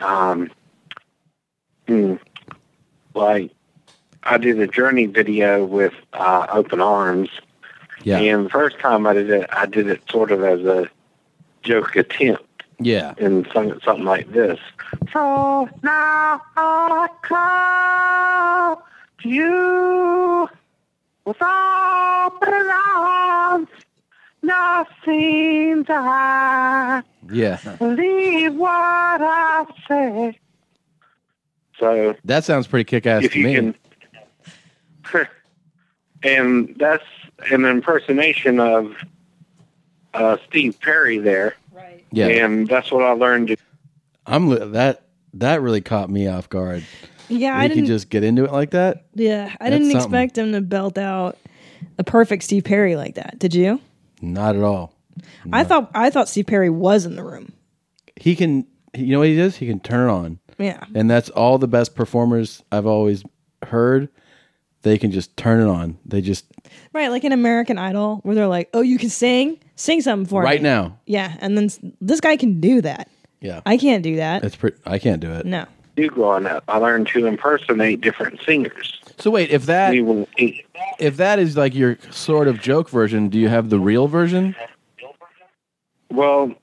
Speaker 5: I did a Journey video with Open Arms.
Speaker 3: Yeah.
Speaker 5: And the first time I did it sort of as a joke attempt.
Speaker 3: Yeah.
Speaker 5: And sung it something like this. So now I call to you with open arms. Nothing to hide.
Speaker 3: Yeah.
Speaker 5: Believe what I say. So
Speaker 3: That sounds pretty kick-ass
Speaker 5: if
Speaker 3: to
Speaker 5: you
Speaker 3: me.
Speaker 5: can, and that's an impersonation of Steve Perry there.
Speaker 4: Right.
Speaker 3: Yeah.
Speaker 5: And that's what I learned.
Speaker 3: That really caught me off guard.
Speaker 4: Yeah,
Speaker 3: That
Speaker 4: I
Speaker 3: you
Speaker 4: didn't.
Speaker 3: can just get into it like that.
Speaker 4: Yeah, I
Speaker 3: That's
Speaker 4: didn't
Speaker 3: something.
Speaker 4: expect him to belt out a perfect Steve Perry like that. Did you?
Speaker 3: Not at all.
Speaker 4: I thought Steve Perry was in the room.
Speaker 3: He can. You know what he does? He can turn it on.
Speaker 4: Yeah.
Speaker 3: And that's all the best performers I've always heard. They can just turn it on. They just
Speaker 4: Right, like in American Idol, where they're like, "Oh, you can sing something for me
Speaker 3: right now.
Speaker 4: Yeah, and then this guy can do that.
Speaker 3: Yeah.
Speaker 4: I can't do that.
Speaker 3: That's pretty. I can't do it.
Speaker 4: No.
Speaker 5: Growing up, I learned to impersonate different singers.
Speaker 3: So wait, if that is like your sort of joke version, do you have the real version?
Speaker 5: Well,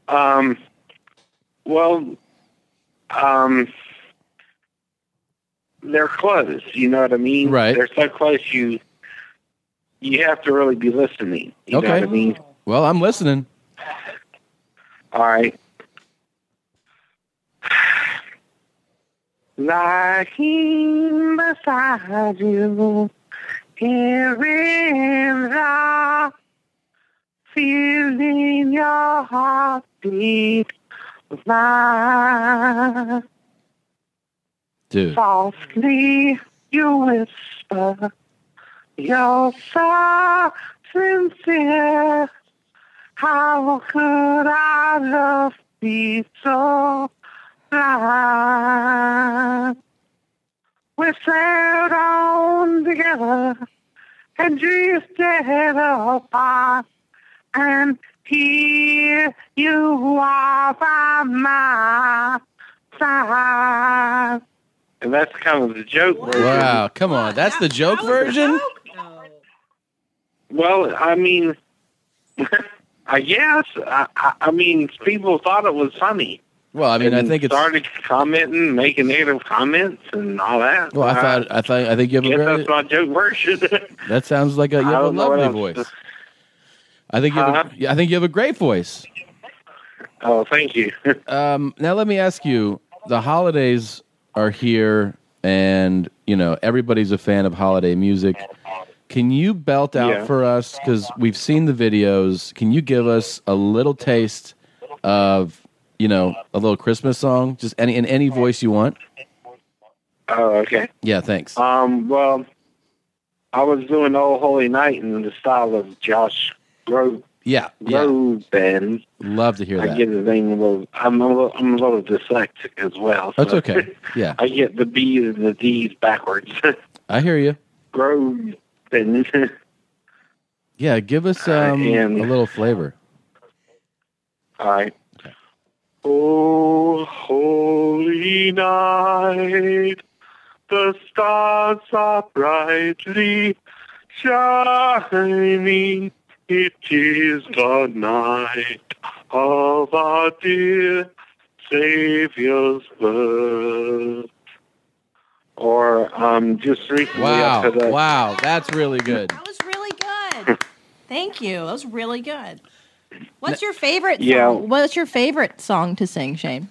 Speaker 5: they're close. You know what I mean?
Speaker 3: Right.
Speaker 5: They're so close. You have to really be listening. You know what I mean?
Speaker 3: Well, I'm listening.
Speaker 5: All right. Lying beside you, hearing the feeling your heartbeat with mine.
Speaker 3: Dude.
Speaker 5: Softly you whisper, you're so sincere. How could our love be so blind? We sailed on together and drifted apart, and here you are by my side. And that's kind of the joke version.
Speaker 3: Wow, come on. That's the joke version?
Speaker 5: Well, I mean, I guess. I mean, people thought it was funny.
Speaker 3: Well, I mean, I think it's
Speaker 5: started commenting, making negative comments, and all that.
Speaker 3: Well, I think you have a
Speaker 5: guess
Speaker 3: very,
Speaker 5: that's my joke version.
Speaker 3: that sounds like you have a lovely voice. I think you have a great voice.
Speaker 5: Oh, thank you.
Speaker 3: Now let me ask you: the holidays are here, and everybody's a fan of holiday music. Can you belt out for us? Because we've seen the videos. Can you give us a little taste of a little Christmas song, just in any voice you want?
Speaker 5: Oh, okay.
Speaker 3: Yeah, thanks.
Speaker 5: Well, I was doing Old Holy Night in the style of Josh Groban.
Speaker 3: Love to hear that.
Speaker 5: I get his name a little. I'm a little dyslexic as well.
Speaker 3: That's
Speaker 5: so
Speaker 3: okay. Yeah,
Speaker 5: I get the B's and the D's backwards.
Speaker 3: I hear you.
Speaker 5: Groban.
Speaker 3: Yeah, give us a little flavor.
Speaker 5: All right. Oh, holy night, the stars are brightly shining. It is the night of our dear Savior's birth. Or just recently up to the...
Speaker 3: Wow, that's really good.
Speaker 16: That was really good. Thank you. That was really good. What's your favorite song? What's your favorite song to sing, Shane?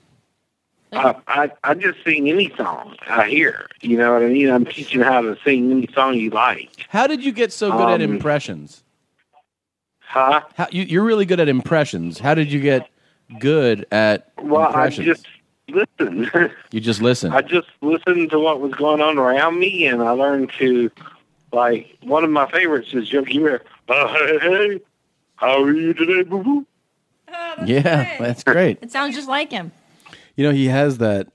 Speaker 5: I just sing any song I hear. You know what I mean? I'm teaching how to sing any song you like.
Speaker 3: How did you get so good at impressions?
Speaker 5: Huh?
Speaker 3: You're really good at impressions. How did you get good at impressions?
Speaker 5: I just listen.
Speaker 3: You just listen.
Speaker 5: I just listened to what was going on around me, and I learned to, one of my favorites is Yogi Bear. Hey, how are you today, boo-boo?
Speaker 3: That's great.
Speaker 16: It sounds just like him.
Speaker 3: He has that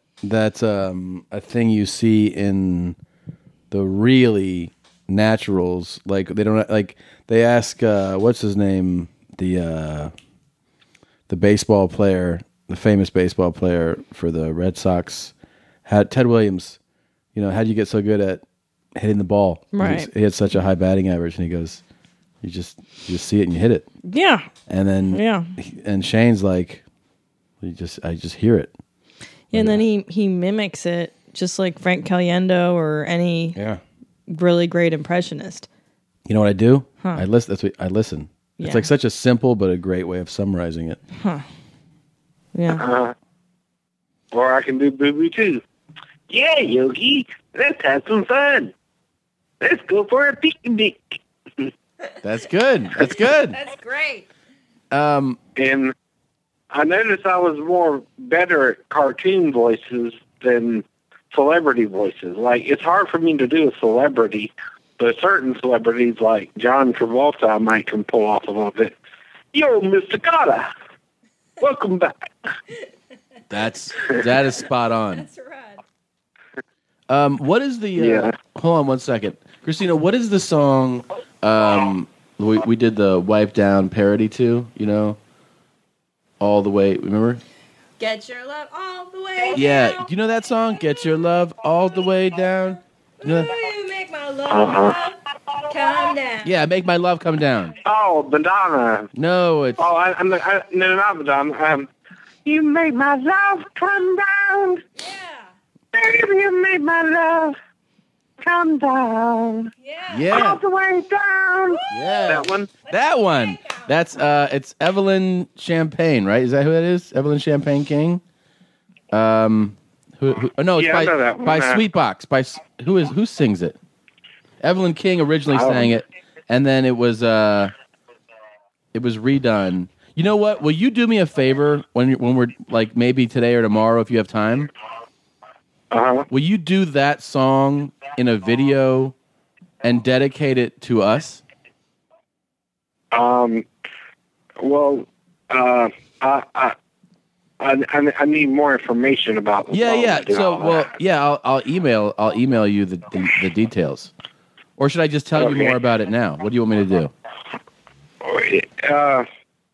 Speaker 3: a thing you see in the really naturals. Like they don't they ask what's his name, the baseball player, the famous baseball player for the Red Sox, Ted Williams. How do you get so good at hitting the ball?
Speaker 4: Right.
Speaker 3: He had such a high batting average, and he goes, you just see it and you hit it.
Speaker 4: Yeah.
Speaker 3: And then and Shane's like, I just hear it.
Speaker 4: Yeah, and then he mimics it just like Frank Caliendo or any really great impressionist.
Speaker 3: You know what I do?
Speaker 4: Huh.
Speaker 3: I listen. That's what I listen.
Speaker 4: Yeah.
Speaker 3: It's like such a simple but a great way of summarizing it.
Speaker 4: Huh. Yeah.
Speaker 5: Or I can do boo-boo too. Yeah, Yogi, let's have some fun. Let's go for a picnic.
Speaker 3: That's good. That's good.
Speaker 16: That's great.
Speaker 5: And I noticed I was better at cartoon voices than celebrity voices. It's hard for me to do a celebrity, but certain celebrities like John Travolta I might can pull off a little bit. Yo, Mr. Carter, welcome back.
Speaker 3: That is spot on.
Speaker 16: That's right.
Speaker 3: What is the hold on one second. Christina, what is the song we did the Wipe Down parody to, All the Way, remember?
Speaker 16: Get your love all the way
Speaker 3: Yeah,
Speaker 16: down.
Speaker 3: do you know that song? Get your love all the way down.
Speaker 16: You make my love come down.
Speaker 3: Yeah, Make My Love Come Down.
Speaker 5: Oh, Madonna.
Speaker 3: No, it's...
Speaker 5: Oh, no, not Madonna. You make my love come down. Yeah. Baby, you make my love come down.
Speaker 3: Yeah.
Speaker 5: All the way down.
Speaker 3: Yeah.
Speaker 5: That one?
Speaker 3: That one. That's, it's Evelyn Champagne, right? Is that who that is? Evelyn Champagne King? No, it's
Speaker 5: Yeah, I know that one.
Speaker 3: by Sweetbox. Who sings it? Evelyn King originally sang it, and then it was redone. You know what? Will you do me a favor when we're like maybe today or tomorrow if you have time? Will you do that song in a video and dedicate it to us?
Speaker 5: Well, I need more information about the song.
Speaker 3: Yeah. So, I'll email you the details. Or should I just tell you more about it now? What do you want me to do?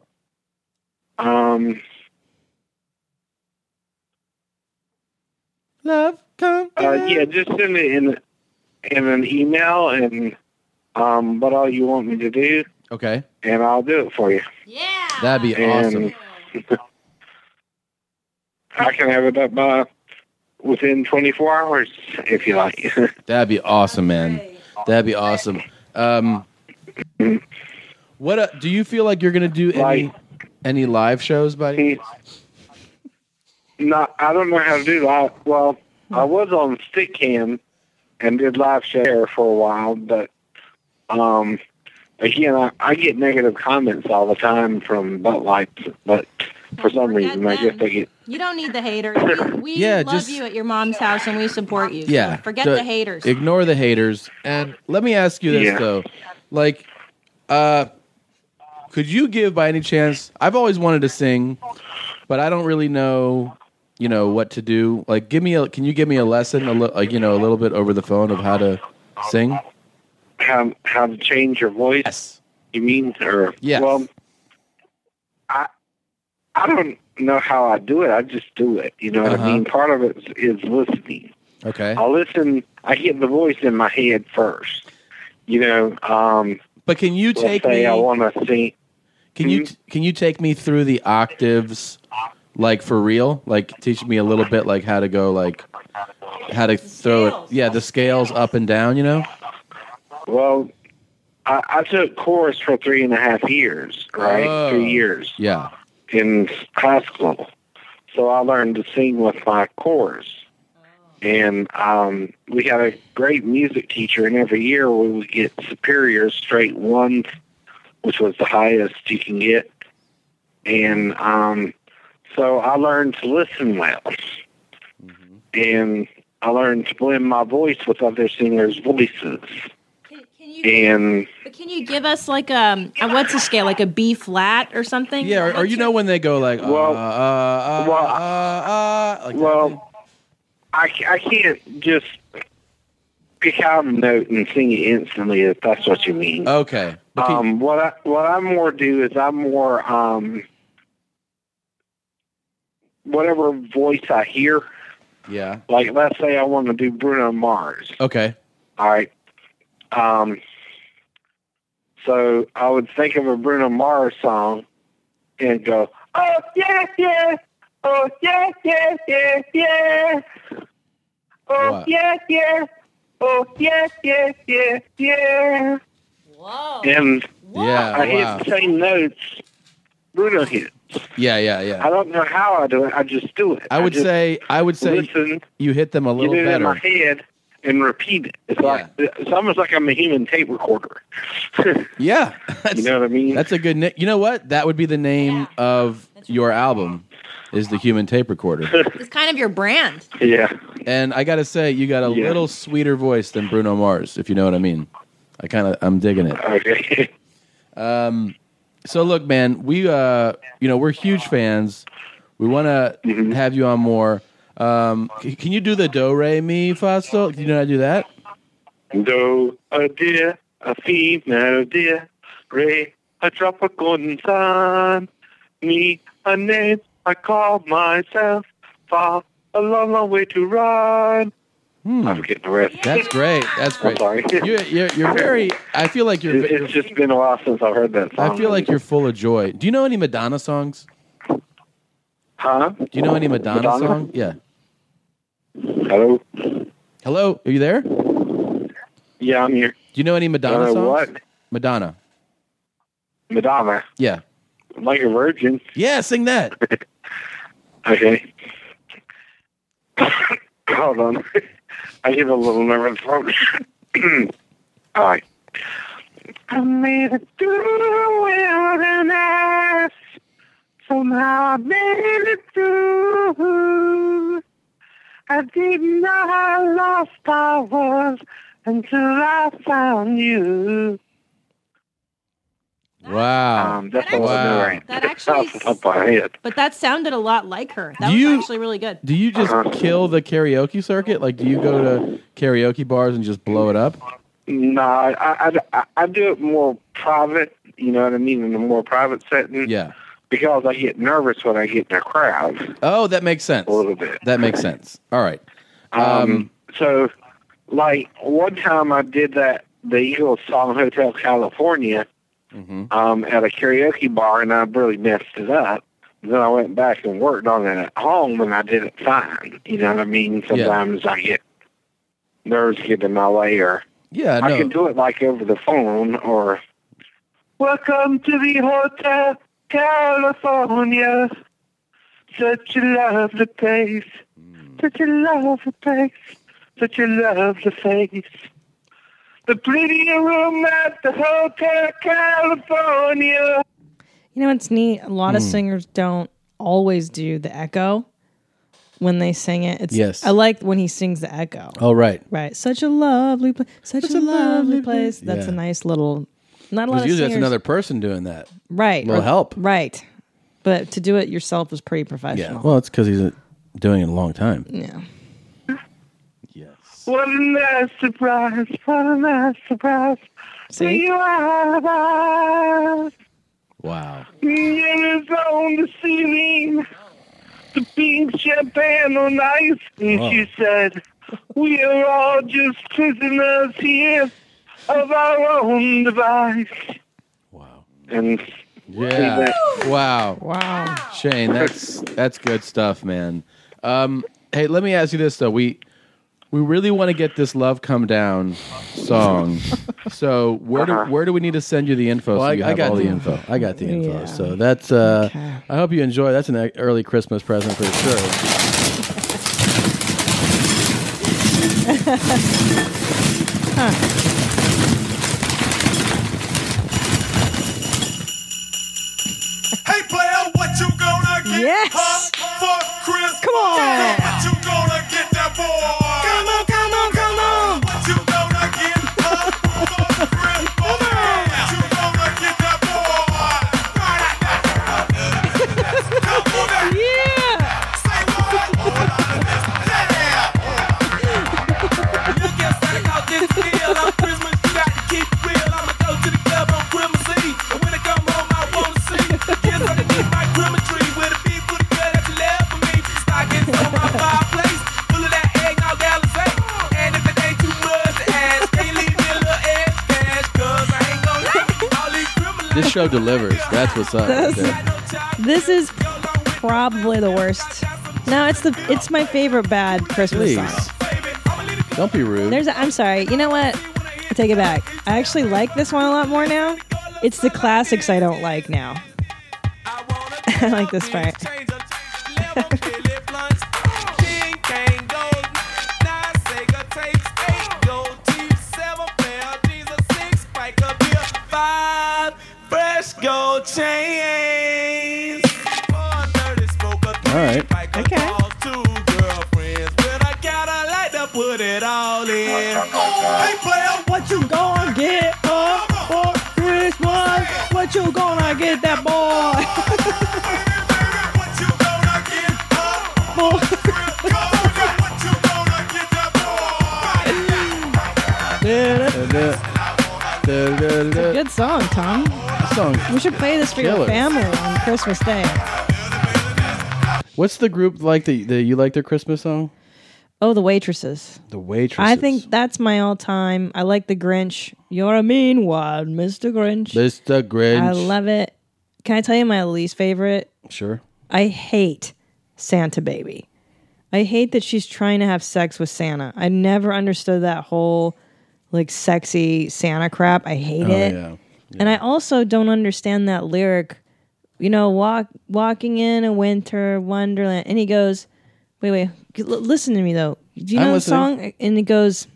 Speaker 3: Love come down.
Speaker 5: Yeah, just send it in an email and what all you want me to do.
Speaker 3: Okay.
Speaker 5: And I'll do it for you.
Speaker 16: Yeah.
Speaker 3: That'd be awesome.
Speaker 5: I can have it up within 24 hours if you like.
Speaker 3: That'd be awesome, man. That'd be awesome. What do you feel like you're gonna do any live shows, buddy?
Speaker 5: No, I don't know how to do live. Well, I was on Stickcam and did live share for a while, but again, I get negative comments all the time from butt lights, but for some reason, I guess I get.
Speaker 16: You don't need the haters. We love you at your mom's house, and we support you.
Speaker 3: Yeah.
Speaker 16: So forget the haters.
Speaker 3: Ignore the haters. And let me ask you this, though. Like, could you give, by any chance... I've always wanted to sing, but I don't really know, what to do. Like, can you give me a lesson, a little bit over the phone of how to sing?
Speaker 5: How to change your voice?
Speaker 3: Yes.
Speaker 5: You mean? Or,
Speaker 3: yes.
Speaker 5: Well, I don't know how I do it. I just do it. You know what I mean? Part of it is listening.
Speaker 3: Okay.
Speaker 5: I'll listen. I get the voice in my head first.
Speaker 3: But can you take me?
Speaker 5: I want to sing.
Speaker 3: Can you take me through the octaves, like for real? Like teach me a little bit, like how to go, like how to throw it. Yeah, the scales up and down.
Speaker 5: Well, I took chorus for 3.5 years. Right,
Speaker 3: Oh.
Speaker 5: 3 years.
Speaker 3: Yeah.
Speaker 5: In high school. So I learned to sing with my chorus. And we had a great music teacher, and every year we would get superior straight ones, which was the highest you can get. And so I learned to listen well. And I learned to blend my voice with other singers' voices.
Speaker 16: But can you give us like what's the scale, like a B flat or something?
Speaker 3: Yeah, or when they go like,
Speaker 5: I can't just pick out a note and sing it instantly if that's what you mean.
Speaker 3: Okay.
Speaker 5: What I more do is I'm more whatever voice I hear.
Speaker 3: Yeah.
Speaker 5: Like let's say I want to do Bruno Mars.
Speaker 3: Okay.
Speaker 5: All right. So I would think of a Bruno Mars song and go, oh, yeah, yeah. Oh, yeah, yeah, yeah, yeah. Oh,
Speaker 3: What?
Speaker 5: yeah, yeah. Oh, yeah, yeah, yeah, yeah.
Speaker 16: Whoa.
Speaker 5: And
Speaker 3: Yeah,
Speaker 5: I
Speaker 3: wow.
Speaker 5: hit the same notes Bruno hits.
Speaker 3: Yeah.
Speaker 5: I don't know how I do it. I just do it.
Speaker 3: I would say
Speaker 5: listen,
Speaker 3: you hit them a little
Speaker 5: get it
Speaker 3: better.
Speaker 5: in my head and repeat it. It's almost like I'm a human tape recorder.
Speaker 3: Yeah.
Speaker 5: You know what I mean?
Speaker 3: That's a good name. You know what? That would be the name of your album, is the Human Tape Recorder.
Speaker 16: It's kind of your brand.
Speaker 5: Yeah.
Speaker 3: And I got to say, you got a little sweeter voice than Bruno Mars, if you know what I mean. I'm digging it.
Speaker 5: Okay.
Speaker 3: So look, man, we're huge fans. We want to have you on more. Can you do the do re mi fa sol? Can you know how to do that?
Speaker 5: Do a dear, a female dear, re a drop of golden sun, me a name I call myself, far a long, long way to run. I forget the rest.
Speaker 3: That's great. That's great.
Speaker 5: I'm sorry.
Speaker 3: You're very. I feel like you're.
Speaker 5: It's just been a while since I've heard that song.
Speaker 3: I feel like you're full of joy. Do you know any Madonna songs?
Speaker 5: Huh?
Speaker 3: Do you know any Madonna songs? Yeah.
Speaker 5: Hello?
Speaker 3: Hello? Are you there?
Speaker 5: Yeah, I'm here.
Speaker 3: Do you know any Madonna songs?
Speaker 5: What?
Speaker 3: Madonna.
Speaker 5: Madonna.
Speaker 3: Yeah.
Speaker 5: Like a Virgin.
Speaker 3: Yeah, sing that.
Speaker 5: Okay. Hold on. I get a little nervous. All right. I made it through the wilderness. Somehow I made it through. I didn't know how lost I was until I found you.
Speaker 3: Wow.
Speaker 5: That's all I know right.
Speaker 16: That actually,
Speaker 5: up my head.
Speaker 16: but that sounded a lot like her. That
Speaker 3: Do
Speaker 16: was
Speaker 3: you-
Speaker 16: actually really good.
Speaker 3: Do you just kill the karaoke circuit? Like, do you go to karaoke bars and just blow it up?
Speaker 5: No, I do it more private, you know what I mean, in a more private setting.
Speaker 3: Yeah.
Speaker 5: Because I get nervous when I get in a crowd.
Speaker 3: Oh, that makes sense.
Speaker 5: A little bit.
Speaker 3: That makes sense. All right.
Speaker 5: So, like, one time I did the Eagles song Hotel California at a karaoke bar, and I really messed it up. Then I went back and worked on it at home, and I did it fine. You know what I mean? Sometimes I get nerves get in my way, or I can do it like over the phone, or welcome to the Hotel California. Such a lovely place. Such a lovely place. Such a lovely face. The prettier room at the Hotel California.
Speaker 4: You know what's neat? A lot of singers don't always do the echo when they sing it. It's,
Speaker 3: Yes.
Speaker 4: I like when he sings the echo.
Speaker 3: Oh, right.
Speaker 4: Right. Such a lovely place. Such a lovely place. That's
Speaker 3: Yeah.
Speaker 4: a nice little. Not a lot
Speaker 3: Because
Speaker 4: of
Speaker 3: usually
Speaker 4: singers.
Speaker 3: that's another person doing that.
Speaker 4: Right.
Speaker 3: Little help.
Speaker 4: Right. But to do it yourself is pretty
Speaker 3: Yeah.
Speaker 4: professional.
Speaker 3: Well, it's because he's doing it a long time.
Speaker 4: Yeah.
Speaker 5: What a nice surprise. What a nice surprise.
Speaker 4: See?
Speaker 5: You are.
Speaker 3: Wow.
Speaker 5: Mirrors on the ceiling, the pink champagne on ice, and
Speaker 3: Wow.
Speaker 5: she said, "We are all just prisoners here of our own device." Wow. And
Speaker 3: Yeah. Wow.
Speaker 4: Wow.
Speaker 3: Shane, that's good stuff, man. Hey, let me ask you this though. We really want to get this "Love Come Down" song. So where do we need to send you the info?
Speaker 17: Well,
Speaker 3: so you
Speaker 17: I
Speaker 3: have
Speaker 17: got
Speaker 3: all the
Speaker 17: the
Speaker 3: info. I got the info.
Speaker 4: Yeah.
Speaker 3: So that's. I hope you enjoy. That's an early Christmas present for sure.
Speaker 9: Hey, player, what you gonna get?
Speaker 4: Yes.
Speaker 9: For Christmas?
Speaker 4: Come on.
Speaker 9: What you gonna get that boy? Come on, come on, come on. What you gonna get? For Christmas? What you gonna get that boy? Come on, now.
Speaker 4: Yeah.
Speaker 9: Say what? Look at Santa Claus, this deal on Christmas. You got to keep it real. I'ma go to the club on Christmas Eve. And when I come home, I wanna see kids underneath my Christmas tree with a big booty girl that you left for me. Stockings on my fireplace, full of that eggnog Alizé. And if it ain't too much to ask, can you leave me a little extra cash? 'Cause I ain't gonna lie, all these criminals.
Speaker 3: This show delivers. That's what's up. right there.
Speaker 4: This is probably the worst. No, it's my favorite bad Christmas
Speaker 3: Please.
Speaker 4: song.
Speaker 3: Don't be rude.
Speaker 4: I'm sorry. You know what? I take it back. I actually like this one a lot more now. It's the classics I don't like now. I like this part.
Speaker 9: Fresh gold chains.
Speaker 3: All right.
Speaker 4: Okay.
Speaker 9: Put it all in. Hey, player,
Speaker 4: What you gonna get for Christmas? What you gonna get that boy?
Speaker 9: what you gonna get?
Speaker 4: Good song, Tom.
Speaker 3: Song.
Speaker 4: We should play this for your
Speaker 3: Killer.
Speaker 4: family on Christmas Day.
Speaker 3: What's the group like that you like their Christmas song?
Speaker 4: Oh, The Waitresses.
Speaker 3: The Waitresses.
Speaker 4: I think that's my all-time. I like The Grinch. You're a mean one, Mr. Grinch.
Speaker 3: Mr. Grinch.
Speaker 4: I love it. Can I tell you my least favorite?
Speaker 3: Sure.
Speaker 4: I hate Santa Baby. I hate that she's trying to have sex with Santa. I never understood that whole like sexy Santa crap. I hate it.
Speaker 3: Yeah.
Speaker 4: And I also don't understand that lyric, walking in a winter wonderland. And he goes, wait, listen to me though. Do you know the song? And it goes,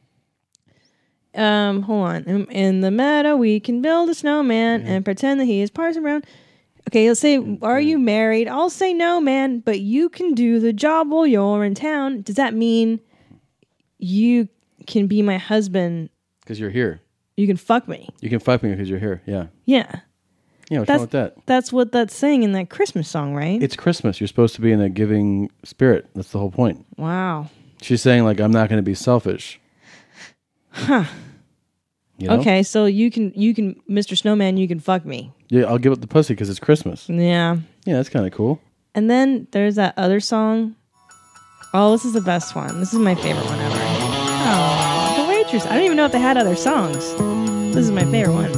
Speaker 4: hold on. In the meadow we can build a snowman and pretend that he is Parson Brown. Okay, let's say, are you married? I'll say no, man, but you can do the job while you're in town. Does that mean you can be my husband?
Speaker 3: Because you're here.
Speaker 4: You can fuck me.
Speaker 3: You can fuck me because you're here. Yeah.
Speaker 4: Yeah.
Speaker 3: Yeah, what's wrong with that?
Speaker 4: That's what that's saying in that Christmas song, right?
Speaker 3: It's Christmas. You're supposed to be in a giving spirit. That's the whole point.
Speaker 4: Wow.
Speaker 3: She's saying, like, I'm not going to be selfish.
Speaker 4: Huh.
Speaker 3: You know?
Speaker 4: Okay, so you can, Mr. Snowman, you can fuck me.
Speaker 3: Yeah, I'll give up the pussy because it's Christmas.
Speaker 4: Yeah.
Speaker 3: Yeah, that's kind of cool.
Speaker 4: And then there's that other song. Oh, this is the best one. This is my favorite one ever. Oh, The Waitress. I don't even know if they had other songs. This is my favorite one.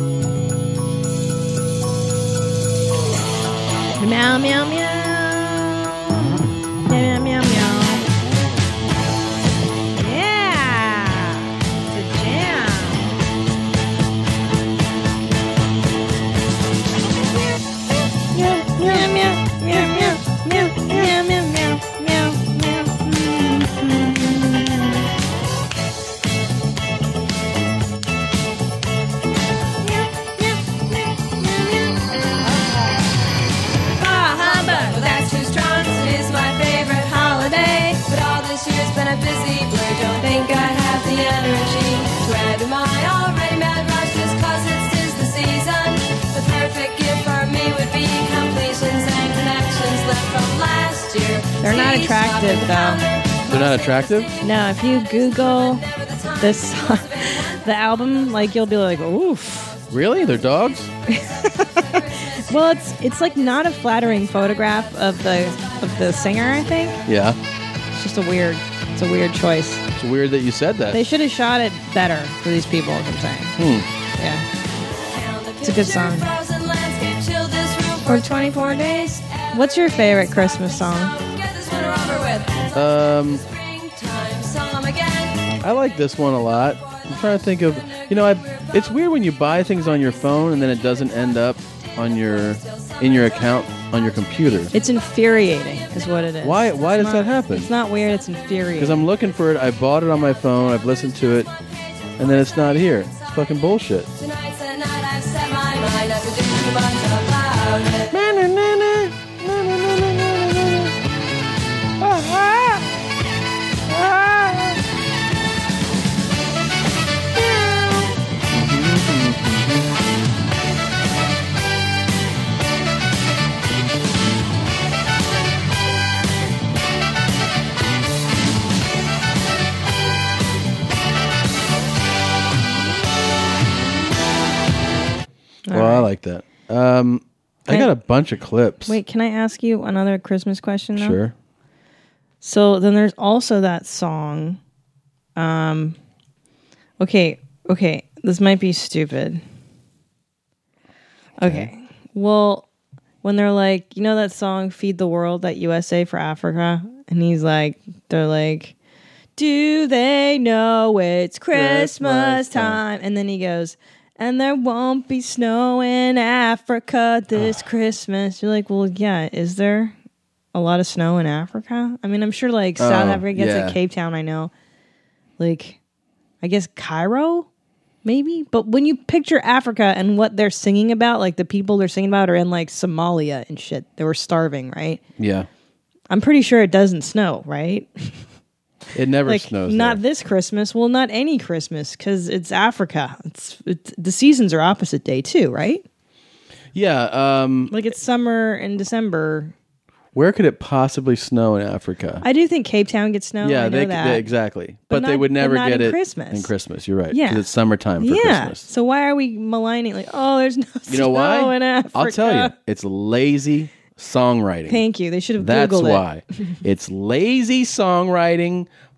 Speaker 4: Meow, meow, meow. Meow, meow, meow. Yeah. It's a jam. Meow, meow, meow, meow, meow, meow, meow, meow, meow, meow,
Speaker 17: Humbug, that's too strong. It's my favorite holiday. But all this year's been a busy blur. Don't think I have the energy to add to my already mad rush. Just 'cause it's 'tis the season. The perfect gift for me would be completions and connections left from last year.
Speaker 4: They're not attractive, though.
Speaker 3: They're not attractive?
Speaker 4: No, if you Google this, the album, like you'll be like, oof.
Speaker 3: Really? They're dogs?
Speaker 4: Well, it's like not a flattering photograph of the singer. I think
Speaker 3: Yeah.
Speaker 4: it's just a weird choice.
Speaker 3: It's weird that you said that.
Speaker 4: They should have shot it better for these people. Is what I'm saying. Yeah, it's a good song. For 24 days. What's your favorite Christmas song?
Speaker 3: I like this one a lot. I'm trying to think of, it's weird when you buy things on your phone and then it doesn't end up in your account on your computer.
Speaker 4: It's infuriating, is what it is.
Speaker 3: Why does that happen?
Speaker 4: It's not weird. It's infuriating.
Speaker 3: Because I'm looking for it. I bought it on my phone. I've listened to it, and then it's not here. It's fucking bullshit.
Speaker 17: Tonight's the night I've set my mind not to do too much about it.
Speaker 3: Well, I like that. I got a bunch of clips.
Speaker 4: Wait, can I ask you another Christmas question now?
Speaker 3: Sure.
Speaker 4: So then there's also that song. Okay, this might be stupid. Okay. Well, when they're like, you know that song Feed the World, that USA for Africa? And they're like, do they know it's Christmas time? And then he goes, and there won't be snow in Africa this Christmas. You're like, well, yeah, is there a lot of snow in Africa? I mean, I'm sure South Africa gets at Cape Town, I know. I guess Cairo, maybe? But when you picture Africa and what they're singing about, the people they're singing about are in Somalia and shit. They were starving, right?
Speaker 3: Yeah.
Speaker 4: I'm pretty sure it doesn't snow, right?
Speaker 3: It never snows
Speaker 4: Not
Speaker 3: there.
Speaker 4: this Christmas. Well, not any Christmas, because it's Africa. It's the seasons are opposite day too, right?
Speaker 3: Yeah.
Speaker 4: It's summer and December.
Speaker 3: Where could it possibly snow in Africa?
Speaker 4: I do think Cape Town gets snow.
Speaker 3: Yeah,
Speaker 4: I know that.
Speaker 3: exactly.
Speaker 4: But
Speaker 3: But they would never
Speaker 4: not
Speaker 3: get
Speaker 4: in
Speaker 3: it
Speaker 4: Christmas.
Speaker 3: in Christmas. You're right.
Speaker 4: Yeah.
Speaker 3: 'Cause it's summertime for
Speaker 4: Yeah.
Speaker 3: Christmas.
Speaker 4: So why are we maligning there's no
Speaker 3: You know
Speaker 4: snow
Speaker 3: why?
Speaker 4: in Africa?
Speaker 3: I'll tell you. It's lazy songwriting.
Speaker 4: Thank you. They should have
Speaker 3: That's
Speaker 4: Googled
Speaker 3: why.
Speaker 4: it.
Speaker 3: It's lazy songwriting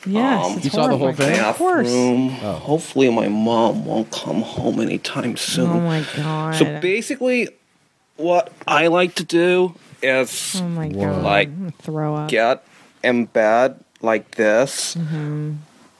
Speaker 4: Yes, it's
Speaker 3: you saw the whole thing?
Speaker 4: Of course.
Speaker 18: Bathroom. Hopefully my mom won't come home anytime soon.
Speaker 4: Oh my god.
Speaker 18: So basically, what I like to do is
Speaker 4: Oh my god.
Speaker 18: like
Speaker 4: I'm gonna throw up.
Speaker 18: get in bed like this.
Speaker 4: Mhm.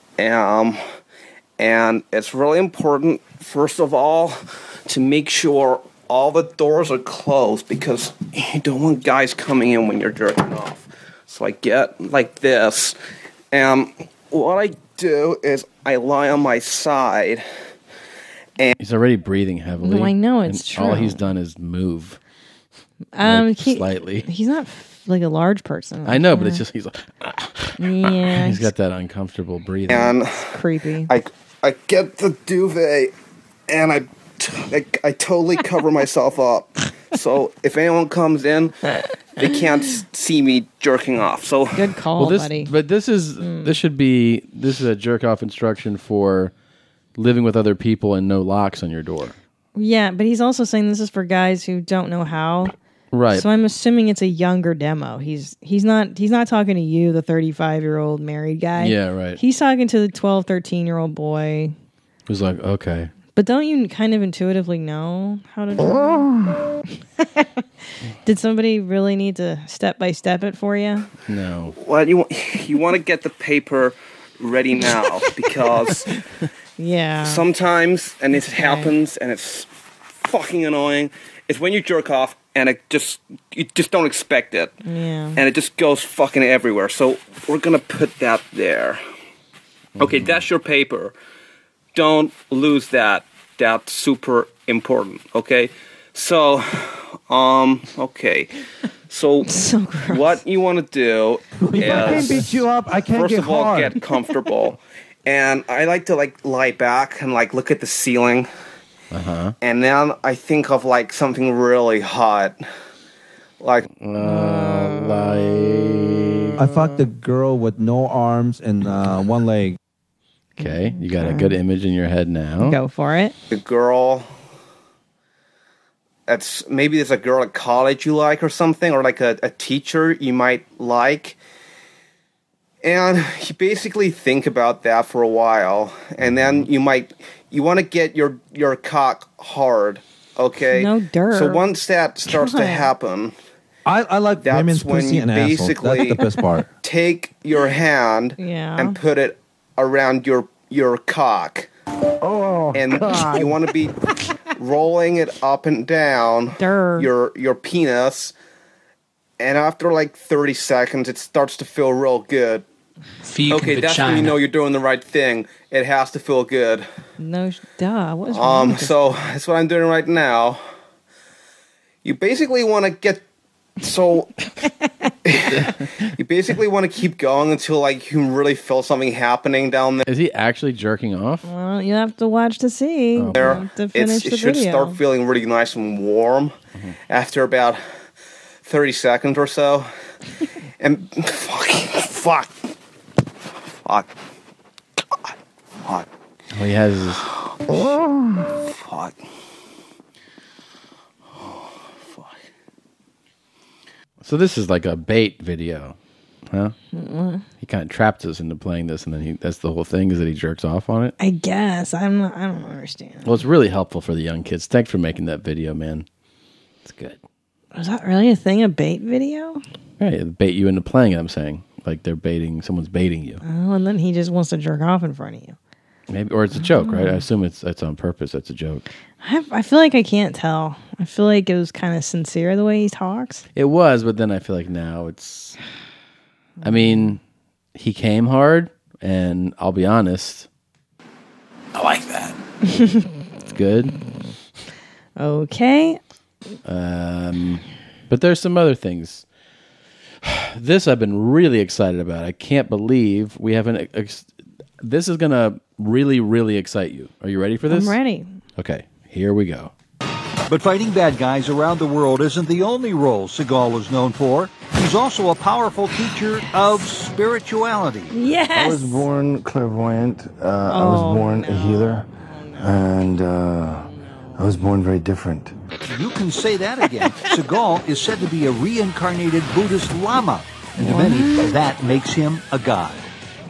Speaker 18: And it's really important, first of all, to make sure all the doors are closed because you don't want guys coming in when you're jerking off. So I get like this, and what I do is I lie on my side. And
Speaker 3: He's already breathing heavily.
Speaker 4: No, I know, it's
Speaker 3: and
Speaker 4: true.
Speaker 3: All he's done is move. Like, slightly.
Speaker 4: He's not like a large person.
Speaker 3: I know, but it's just he's like
Speaker 4: Yeah.
Speaker 3: he's got that uncomfortable breathing.
Speaker 18: And
Speaker 4: creepy.
Speaker 18: I get the duvet, and I totally cover myself up. So if anyone comes in, they can't see me jerking off. So
Speaker 4: good call, buddy.
Speaker 3: But this is this is a jerk off instruction for living with other people and no locks on your door.
Speaker 4: Yeah, but he's also saying this is for guys who don't know how.
Speaker 3: Right.
Speaker 4: So I'm assuming it's a younger demo. He's not talking to you, the 35-year-old married guy.
Speaker 3: Yeah, right.
Speaker 4: He's talking to the 12, 13-year-old boy.
Speaker 3: Who's like, okay.
Speaker 4: But don't you kind of intuitively know how to do it? Did somebody really need to step by step it for you?
Speaker 3: No.
Speaker 18: Well, you want to get the paper ready now because
Speaker 4: yeah,
Speaker 18: sometimes, and it happens, and it's fucking annoying. It's when you jerk off and you just don't expect it, and it just goes fucking everywhere. So we're gonna put that there. Okay, that's your paper. Don't lose that. That's super important. Okay, so okay. So what you want to do
Speaker 19: If I can't beat you up, I can't
Speaker 18: first
Speaker 19: get
Speaker 18: of all
Speaker 19: hard.
Speaker 18: get comfortable, and I like to like lie back and like look at the ceiling, and then I think of like something really hot, like
Speaker 19: I fucked a girl with no arms and one leg.
Speaker 3: Okay, you got a good image in your head now.
Speaker 4: Go for it.
Speaker 18: the girl. Maybe there's a girl at college you like or something, or like a teacher you might like. And you basically think about that for a while, and then you want to get your cock hard, okay?
Speaker 4: No dirt.
Speaker 18: So once that starts to
Speaker 4: God.
Speaker 18: happen,
Speaker 19: I like
Speaker 18: that's
Speaker 19: women's
Speaker 18: when
Speaker 19: pussy
Speaker 18: you
Speaker 19: and assholes.
Speaker 18: basically
Speaker 19: That's the best part.
Speaker 18: take your hand
Speaker 4: Yeah.
Speaker 18: and put it around your cock.
Speaker 19: Oh,
Speaker 18: and
Speaker 19: God.
Speaker 18: you want to be rolling it up and down your penis, and after like 30 seconds it starts to feel real good. Okay, that's when you know you're doing the right thing. It has to feel good.
Speaker 4: No, duh. What is wrong with this?
Speaker 18: So that's what I'm doing right now. You basically want to get you basically want to keep going until like you can really feel something happening down there.
Speaker 3: Is he actually jerking off?
Speaker 4: Well, you have to watch to see. You have to finish
Speaker 18: It
Speaker 4: the
Speaker 18: should
Speaker 4: video.
Speaker 18: start feeling really nice and warm after about 30 seconds or so. And fuck.
Speaker 3: Oh, he has his...
Speaker 18: Fuck.
Speaker 3: So this is like a bait video, huh?
Speaker 4: Mm-mm.
Speaker 3: He kind of trapped us into playing this, and then that's the whole thing, is that he jerks off on it.
Speaker 4: I guess. I don't understand.
Speaker 3: Well, it's really helpful for the young kids. Thanks for making that video, man. It's good.
Speaker 4: Was that really a thing, a bait video?
Speaker 3: Right, it'll bait you into playing it, I'm saying. Like someone's baiting you.
Speaker 4: Oh, and then he just wants to jerk off in front of you.
Speaker 3: Maybe, or it's a joke, right? I assume it's on purpose. That's a joke.
Speaker 4: I feel like I can't tell. I feel like it was kind of sincere the way he talks.
Speaker 3: It was, but then I feel like now it's... I mean, he came hard, and I'll be honest.
Speaker 14: I like that.
Speaker 3: It's good.
Speaker 4: Okay.
Speaker 3: But there's some other things. This I've been really excited about. I can't believe we haven't... This is going to really, really excite you. Are you ready for this?
Speaker 4: I'm ready.
Speaker 3: Okay, here we go.
Speaker 20: But fighting bad guys around the world isn't the only role Seagal is known for. He's also a powerful teacher of spirituality.
Speaker 4: Yes!
Speaker 21: I was born clairvoyant. I was born a healer. And I was born very different.
Speaker 20: You can say that again. Seagal is said to be a reincarnated Buddhist Lama. And to many, that makes him a god.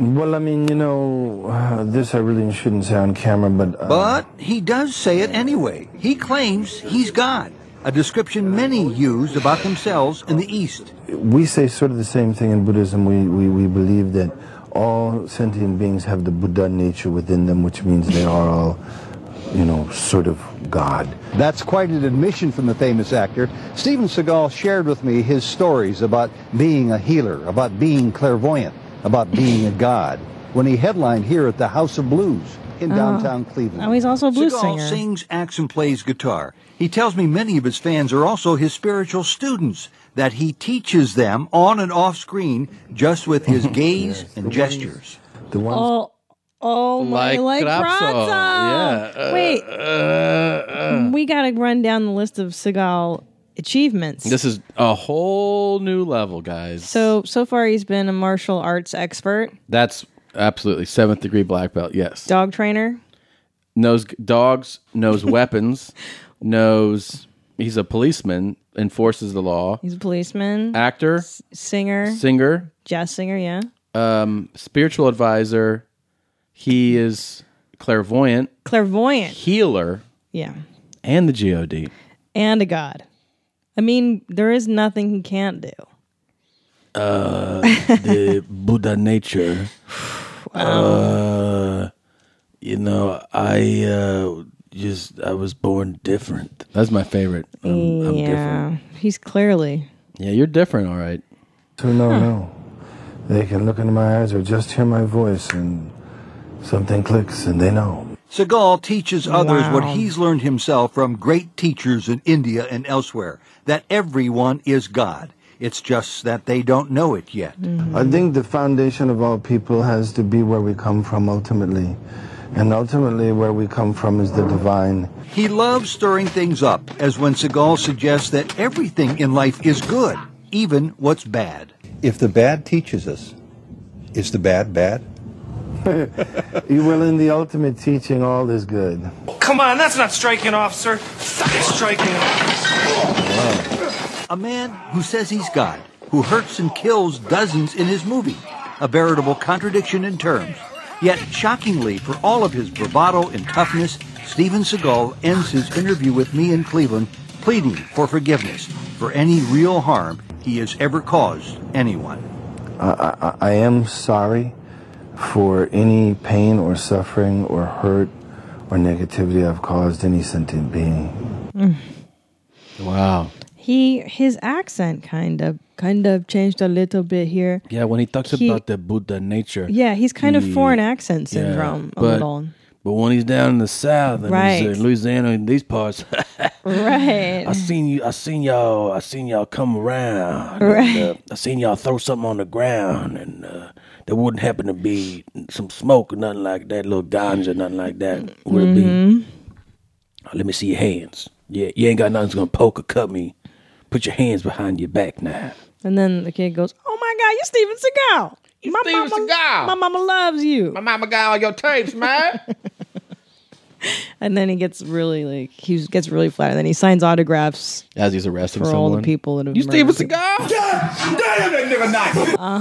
Speaker 21: Well, I mean, this I really shouldn't say on camera, but...
Speaker 20: But he does say it anyway. He claims he's God, a description many use about themselves in the East.
Speaker 21: We say sort of the same thing in Buddhism. We believe that all sentient beings have the Buddha nature within them, which means they are all, sort of God.
Speaker 20: That's quite an admission from the famous actor. Steven Seagal shared with me his stories about being a healer, about being clairvoyant, about being a god, when he headlined here at the House of Blues in downtown Cleveland.
Speaker 4: Oh, he's also a blues
Speaker 20: Seagal
Speaker 4: singer.
Speaker 20: sings, acts, and plays guitar. He tells me many of his fans are also his spiritual students, that he teaches them on and off screen just with his gaze and gestures.
Speaker 21: The ones
Speaker 4: like
Speaker 3: Krapso.
Speaker 4: Bronson.
Speaker 3: Yeah.
Speaker 4: Wait. We got to run down the list of Seagal achievements.
Speaker 3: This is a whole new level, guys.
Speaker 4: So far he's been a martial arts expert,
Speaker 3: That's absolutely 7th degree black belt, yes.
Speaker 4: dog trainer.
Speaker 3: Knows dogs, knows weapons, knows he's a policeman, enforces the law.
Speaker 4: He's a policeman,
Speaker 3: Actor,
Speaker 4: singer, jazz singer, yeah.
Speaker 3: Spiritual advisor. He is clairvoyant, healer,
Speaker 4: yeah,
Speaker 3: and the GOD.
Speaker 4: and a god. I mean, there is nothing he can't do.
Speaker 3: The Buddha nature. I was born different. That's my favorite. I'm different.
Speaker 4: He's clearly.
Speaker 3: Yeah, you're different, all right.
Speaker 21: who know. They can look into my eyes or just hear my voice and something clicks and they know.
Speaker 20: Seagal teaches others what he's learned himself from great teachers in India and elsewhere, that everyone is God. It's just that they don't know it yet.
Speaker 21: I think the foundation of all people has to be where we come from ultimately. And ultimately where we come from is the divine.
Speaker 20: He loves stirring things up, as when Seagal suggests that everything in life is good, even what's bad.
Speaker 2: If the bad teaches us, is the bad bad?
Speaker 21: Well, in the ultimate teaching, all is good.
Speaker 22: Come on, that's not striking, officer. Suck at striking, officer.
Speaker 20: A man who says he's God, who hurts and kills dozens in his movie. A veritable contradiction in terms. Yet, shockingly, for all of his bravado and toughness, Steven Seagal ends his interview with me in Cleveland pleading for forgiveness for any real harm he has ever caused anyone.
Speaker 21: I am sorry for any pain or suffering or hurt or negativity I've caused any sentient being.
Speaker 3: Wow.
Speaker 4: His accent kind of changed a little bit here.
Speaker 3: Yeah, when he talks about the Buddha nature.
Speaker 4: Yeah, he's kind of foreign accent syndrome a little.
Speaker 3: But when he's down in the South and he's in Louisiana in these parts,
Speaker 4: right?
Speaker 3: I seen y'all come around.
Speaker 4: Right.
Speaker 3: And, I seen y'all throw something on the ground, and there wouldn't happen to be some smoke or nothing like that, little ganja, nothing like that. Would it be? Let me see your hands. Yeah, you ain't got nothing that's gonna poke or cut me. Put your hands behind your back now.
Speaker 4: And then the kid goes, "Oh my God, you're Steven Seagal. My mama loves you.
Speaker 22: My mama got all your tapes, man."
Speaker 4: And then he gets really flat. And then he signs autographs
Speaker 3: as he's arresting
Speaker 4: for
Speaker 3: someone.
Speaker 4: all the people that have
Speaker 22: You Steven
Speaker 4: murdered
Speaker 22: Seagal? Damn that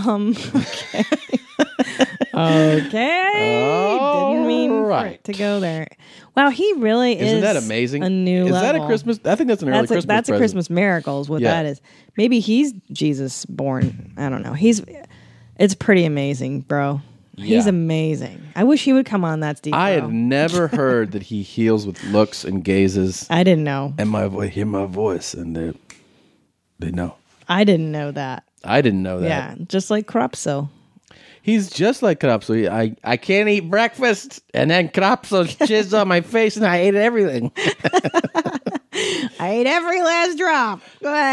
Speaker 22: nigga nice.
Speaker 4: Okay. Didn't mean for it to go there. Wow, he really is.
Speaker 3: Isn't that amazing?
Speaker 4: A new
Speaker 3: is
Speaker 4: level.
Speaker 3: That a Christmas? I think that's an early Christmas
Speaker 4: That's
Speaker 3: present.
Speaker 4: a Christmas miracle is what that is. Maybe he's Jesus born. I don't know. It's pretty amazing, bro. He's amazing. I wish he would come on That's Deep.
Speaker 3: I had never heard that he heals with looks and gazes.
Speaker 4: I didn't know.
Speaker 3: And hear my voice, and they know.
Speaker 4: I didn't know that.
Speaker 3: I didn't know that.
Speaker 4: Yeah, just like Krapso.
Speaker 3: He's just like Krapso. I can't eat breakfast, and then Krapso jizzed on my face, and I ate everything.
Speaker 4: I ate every last drop.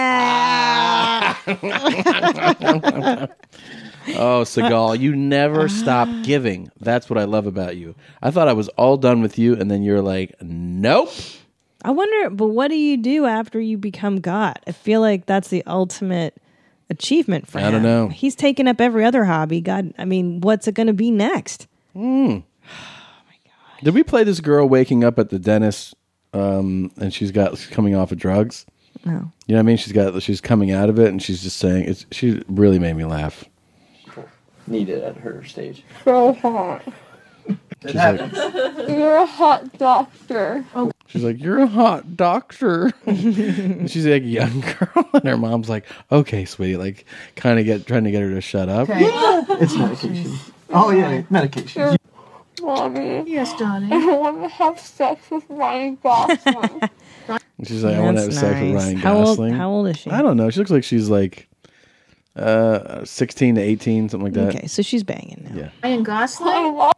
Speaker 3: Oh, Seagal, you never stop giving. That's what I love about you. I thought I was all done with you, and then you're like, nope.
Speaker 4: I wonder, but what do you do after you become God? I feel like that's the ultimate achievement for him.
Speaker 3: I don't know.
Speaker 4: He's taken up every other hobby. God, I mean, what's it going to be next?
Speaker 3: Oh, my God. Did we play this girl waking up at the dentist, and she's coming off of drugs?
Speaker 4: No.
Speaker 3: You know what I mean? She's coming out of it, and she's just saying, she really made me laugh.
Speaker 1: needed at her stage.
Speaker 7: So hot.
Speaker 1: It happens.
Speaker 7: You're a hot doctor.
Speaker 3: She's like, "You're a hot doctor." And she's like a young girl, and her mom's like, "Okay, sweetie," like kind of trying to get her to shut up.
Speaker 1: Okay. It's medication. Oh yeah, medication.
Speaker 7: Mommy.
Speaker 16: Yes, darling.
Speaker 7: I want to have sex with Ryan Gosling.
Speaker 3: She's like, "I want to have
Speaker 4: That's
Speaker 3: sex with
Speaker 4: nice.
Speaker 3: Ryan
Speaker 4: How old-
Speaker 3: Gosling."
Speaker 4: how old is she?
Speaker 3: I don't know. She looks like she's like 16 to 18, something like that.
Speaker 4: Okay, so she's banging now.
Speaker 3: Yeah.
Speaker 16: Ryan Gosling?
Speaker 7: I want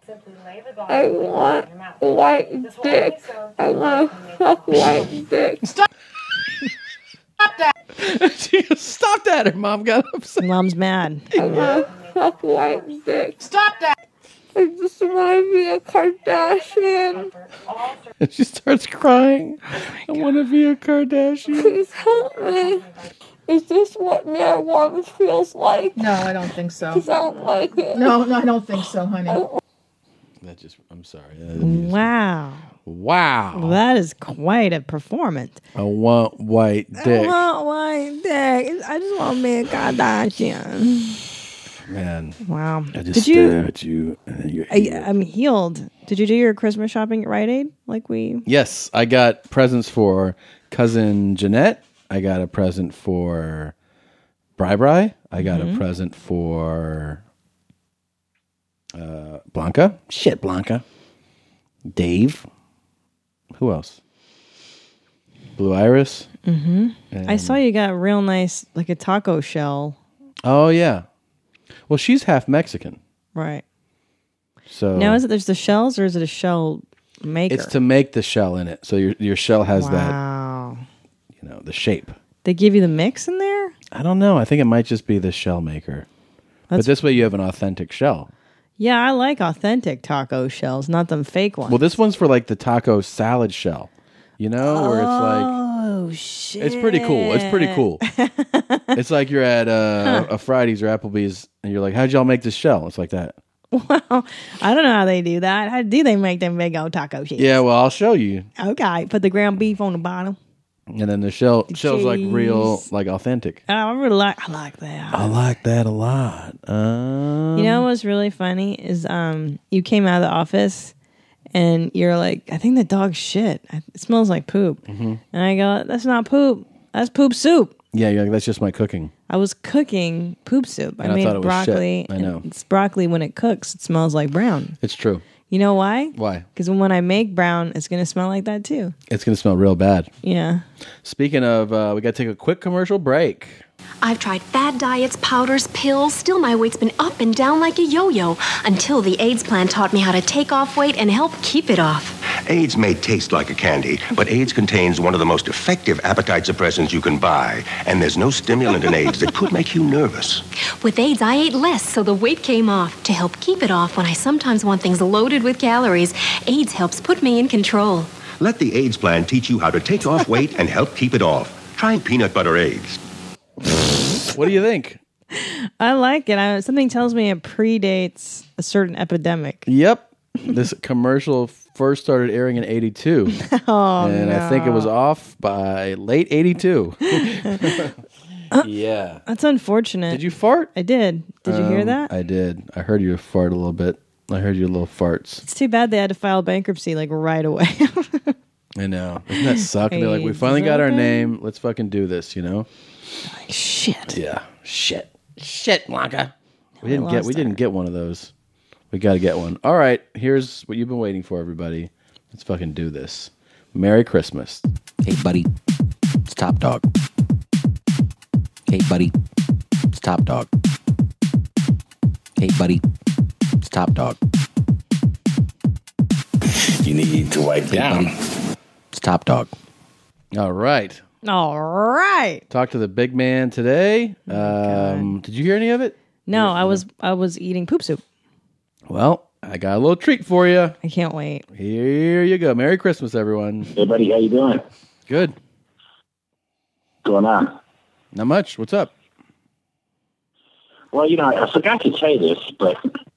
Speaker 7: white dick. I want to suck white dick.
Speaker 16: Stop that.
Speaker 3: She goes, "Stop that!" Her mom got upset.
Speaker 4: Mom's mad.
Speaker 7: I want to suck white dick.
Speaker 16: Stop that.
Speaker 7: I just want to be a Kardashian.
Speaker 3: And she starts crying. I want to be a Kardashian.
Speaker 7: Please help me. Is this what marijuana feels like?
Speaker 16: No, I don't think so.
Speaker 7: Because I don't like it.
Speaker 16: No, I don't think so, honey.
Speaker 3: I'm sorry.
Speaker 4: Wow.
Speaker 3: Wow.
Speaker 4: That is quite a performance.
Speaker 3: I want white dick.
Speaker 4: I want white dick. I just want to be a Kardashian.
Speaker 3: Man.
Speaker 4: Wow.
Speaker 3: I just
Speaker 4: Did
Speaker 3: stare at you and then you're
Speaker 4: I'm healed. Did you do your Christmas shopping at Rite Aid? Like we...
Speaker 3: Yes, I got presents for cousin Jeanette. I got a present for Bri. I got a present for Blanca. Shit, Blanca. Dave. Who else? Blue Iris.
Speaker 4: I saw you got real nice, like a taco shell.
Speaker 3: Oh, yeah. Well, she's half Mexican.
Speaker 4: Right.
Speaker 3: So
Speaker 4: Now, is it there's the shells or is it a shell maker?
Speaker 3: it's to make the shell in it. So your shell has
Speaker 4: Wow.
Speaker 3: the shape.
Speaker 4: They give you the mix in there?
Speaker 3: I don't know. I think it might just be the shell maker. But this way you have an authentic shell.
Speaker 4: Yeah, I like authentic taco shells, not them fake ones.
Speaker 3: Well, this one's for like the taco salad shell. Where it's like...
Speaker 4: Oh, shit.
Speaker 3: It's pretty cool. It's pretty cool. It's like you're at a Fridays or Applebee's and you're like, "How'd y'all make this shell?" It's like that.
Speaker 4: Well, I don't know how they do that. How do they make them big old taco shells?
Speaker 3: Yeah, well, I'll show you.
Speaker 4: Okay, put the ground beef on the bottom.
Speaker 3: And then the shell's like real,
Speaker 4: Cheese.
Speaker 3: like authentic.
Speaker 4: Oh, I like that.
Speaker 3: I like that a lot.
Speaker 4: You know what's really funny is you came out of the office and you're like, "I think the dog's shit. It smells like poop."
Speaker 3: Mhm.
Speaker 4: And I go, "That's not poop. That's poop soup."
Speaker 3: Yeah, you're like, "That's just my cooking."
Speaker 4: I was cooking poop soup.
Speaker 3: And I
Speaker 4: made
Speaker 3: thought it was shit.
Speaker 4: broccoli.
Speaker 3: I know.
Speaker 4: and It's broccoli when it cooks. It smells like brown.
Speaker 3: It's true.
Speaker 4: You know why?
Speaker 3: Why?
Speaker 4: Because when I make brown, it's going to smell like that too.
Speaker 3: It's going to smell real bad.
Speaker 4: Yeah.
Speaker 3: Speaking of, we got to take a quick commercial break.
Speaker 23: I've tried fad diets, powders, pills. Still, my weight's been up and down like a yo-yo until the AIDS plan taught me how to take off weight and help keep it off.
Speaker 24: AIDS may taste like a candy, but AIDS contains one of the most effective appetite suppressants you can buy, and there's no stimulant in AIDS that could make you nervous.
Speaker 23: With AIDS, I ate less, so the weight came off. To help keep it off when I sometimes want things loaded with calories, AIDS helps put me in control.
Speaker 24: Let the AIDS plan teach you how to take off weight and help keep it off. Try peanut butter AIDS.
Speaker 3: What do you think?
Speaker 4: I like it. Something tells me it predates a certain epidemic.
Speaker 3: Yep. This commercial first started airing in 82.
Speaker 4: Oh,
Speaker 3: and I think it was off by late 82. Yeah.
Speaker 4: That's unfortunate.
Speaker 3: Did you fart?
Speaker 4: I did. Did you hear that?
Speaker 3: I did. I heard you fart a little bit. I heard your little farts.
Speaker 4: It's too bad they had to file bankruptcy like right away.
Speaker 3: I know. Doesn't that suck? They're like, "We finally got our name. Let's fucking do this," you know?
Speaker 4: Like, shit.
Speaker 3: Yeah. Shit, Blanca. We
Speaker 4: We
Speaker 3: didn't get one of those. We got to get one. All right, here's what you've been waiting for, everybody. Let's fucking do this. Merry Christmas.
Speaker 25: Hey, buddy. It's Top Dog. Hey, buddy. It's Top Dog. Hey, buddy. It's Top Dog.
Speaker 6: You need to wipe down.
Speaker 25: It's Top Dog.
Speaker 3: All right.
Speaker 4: All right.
Speaker 3: Talk to the big man today. Did you hear any of it?
Speaker 4: No, I was eating poop soup.
Speaker 3: Well, I got a little treat for you.
Speaker 4: I can't wait.
Speaker 3: Here you go. Merry Christmas, everyone.
Speaker 26: Hey, buddy, how you doing?
Speaker 3: Good.
Speaker 26: Going on?
Speaker 3: Not much. What's up?
Speaker 26: Well, I forgot to tell you this, but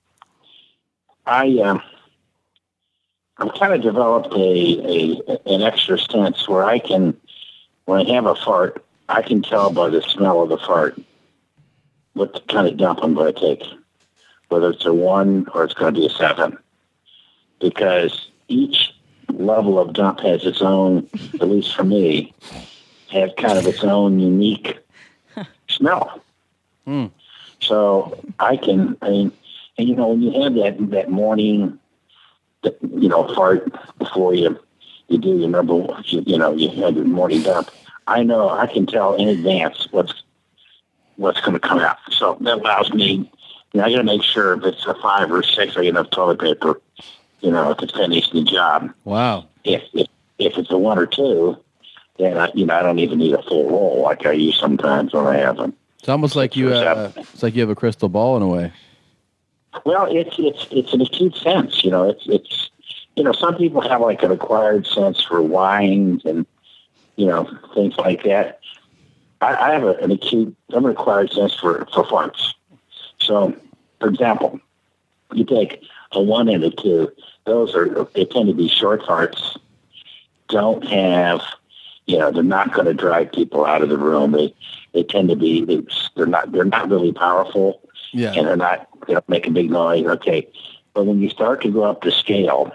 Speaker 26: I've kind of developed an extra sense where I can, when I have a fart, I can tell by the smell of the fart what kind of dump I'm going to take. whether it's a 1 or it's going to be a 7, because each level of dump has its own, at least for me, has kind of its own unique smell. So and you know, when you have that morning, you know, fart before you do your number, you know, you have your morning dump. I know I can tell in advance what's going to come out. So that allows me. You know, I got to make sure if it's a 5 or 6, I get enough toilet paper, you know, to finish the job.
Speaker 3: Wow.
Speaker 26: If it's a 1 or 2, then I don't even need a full roll like I use sometimes when I have them.
Speaker 3: It's almost like you have a crystal ball in a way.
Speaker 26: Well, it's an acute sense, you know. It's you know, some people have like an acquired sense for wines and, you know, things like that. I have an acquired sense for farts. So, for example, you take a 1 and a 2; they tend to be short farts. Don't have, you know, they're not going to drive people out of the room. They tend to be they're not really powerful.
Speaker 3: Yeah.
Speaker 26: And they don't make a big noise. Okay. But when you start to go up the scale,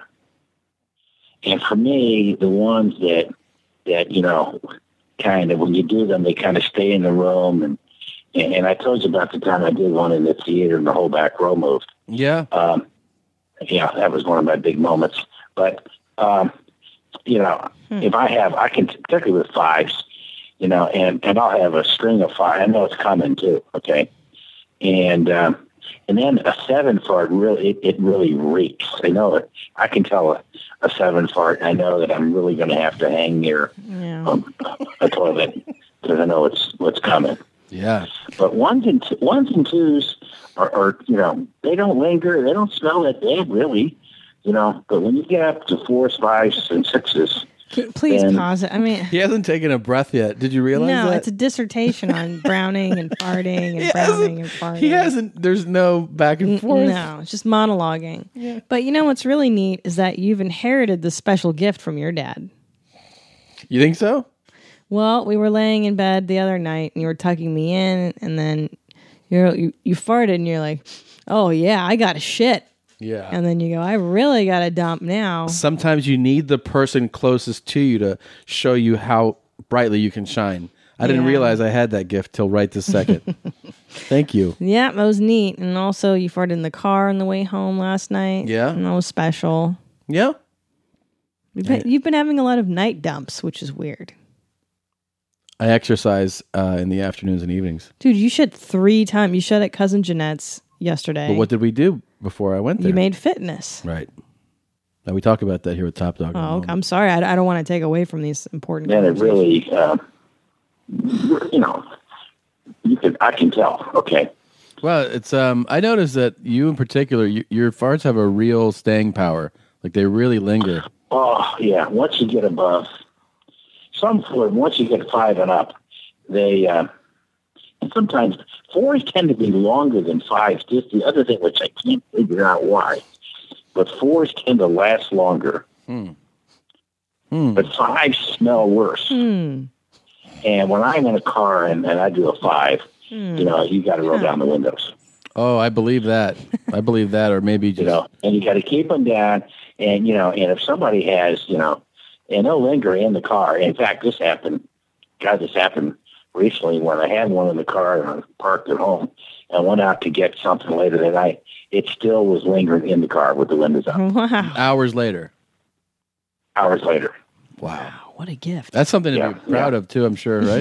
Speaker 26: and for me, the ones that you know, kind of when you do them, they kind of stay in the room. And I told you about the time I did one in the theater and the whole back row moved.
Speaker 3: Yeah.
Speaker 26: Yeah, that was one of my big moments. But, you know, if I can, particularly with 5s, you know, and I'll have a string of 5. I know it's coming too, okay? And then a 7 fart it really reeks. I know it. I can tell a 7 fart. I know that I'm really going to have to hang near a toilet because I know what's coming.
Speaker 3: Yeah.
Speaker 26: But 1s and 2s are you know, they don't linger. They don't smell that bad, really. You know, but when you get up to 4s, 5s, and 6s.
Speaker 4: Please pause it. I mean,
Speaker 3: he hasn't taken a breath yet. Did you realize that?
Speaker 4: No, it's a dissertation on browning and farting and browning and farting.
Speaker 3: He hasn't. There's no back and forth.
Speaker 4: No, it's just monologuing. Yeah. But you know what's really neat is that you've inherited this special gift from your dad.
Speaker 3: You think so?
Speaker 4: Well, we were laying in bed the other night and you were tucking me in, and then you farted and you're like, "Oh yeah, I got a shit."
Speaker 3: Yeah.
Speaker 4: And then you go, I really got to dump now.
Speaker 3: Sometimes you need the person closest to you to show you how brightly you can shine. I didn't realize I had that gift till right this second. Thank you.
Speaker 4: Yeah, that was neat. And also, you farted in the car on the way home last night.
Speaker 3: Yeah.
Speaker 4: And that was special.
Speaker 3: Yeah.
Speaker 4: You've been having a lot of night dumps, which is weird.
Speaker 3: I exercise in the afternoons and evenings.
Speaker 4: Dude, you shit 3 times. You shit at Cousin Jeanette's yesterday.
Speaker 3: But what did we do before I went there?
Speaker 4: You made fitness.
Speaker 3: Right. Now we talk about that here with Top Dog.
Speaker 4: Oh, I'm sorry. I don't want to take away from these important
Speaker 26: Then it really, you know, I can tell. Okay.
Speaker 3: Well, it's I noticed that you in particular, your farts have a real staying power. Like they really linger.
Speaker 26: Oh yeah. Once you get above once you get 5 and up, they and sometimes 4s tend to be longer than 5s. Just the other thing, which I can't figure out why, but 4s tend to last longer. But 5s smell worse. And when I'm in a car and I do a 5, you know, you got to roll down the windows.
Speaker 3: Oh, I believe that. I believe that, or maybe just...
Speaker 26: You know, and you got to keep them down. And, you know, and if somebody has, you know, and they'll linger in the car. In fact, this happened recently when I had one in the car and I was parked at home and went out to get something later that night. It still was lingering in the car with the windows up.
Speaker 4: Wow.
Speaker 3: Hours later.
Speaker 4: Wow. What a gift.
Speaker 3: That's something to be proud of, too, I'm sure, right?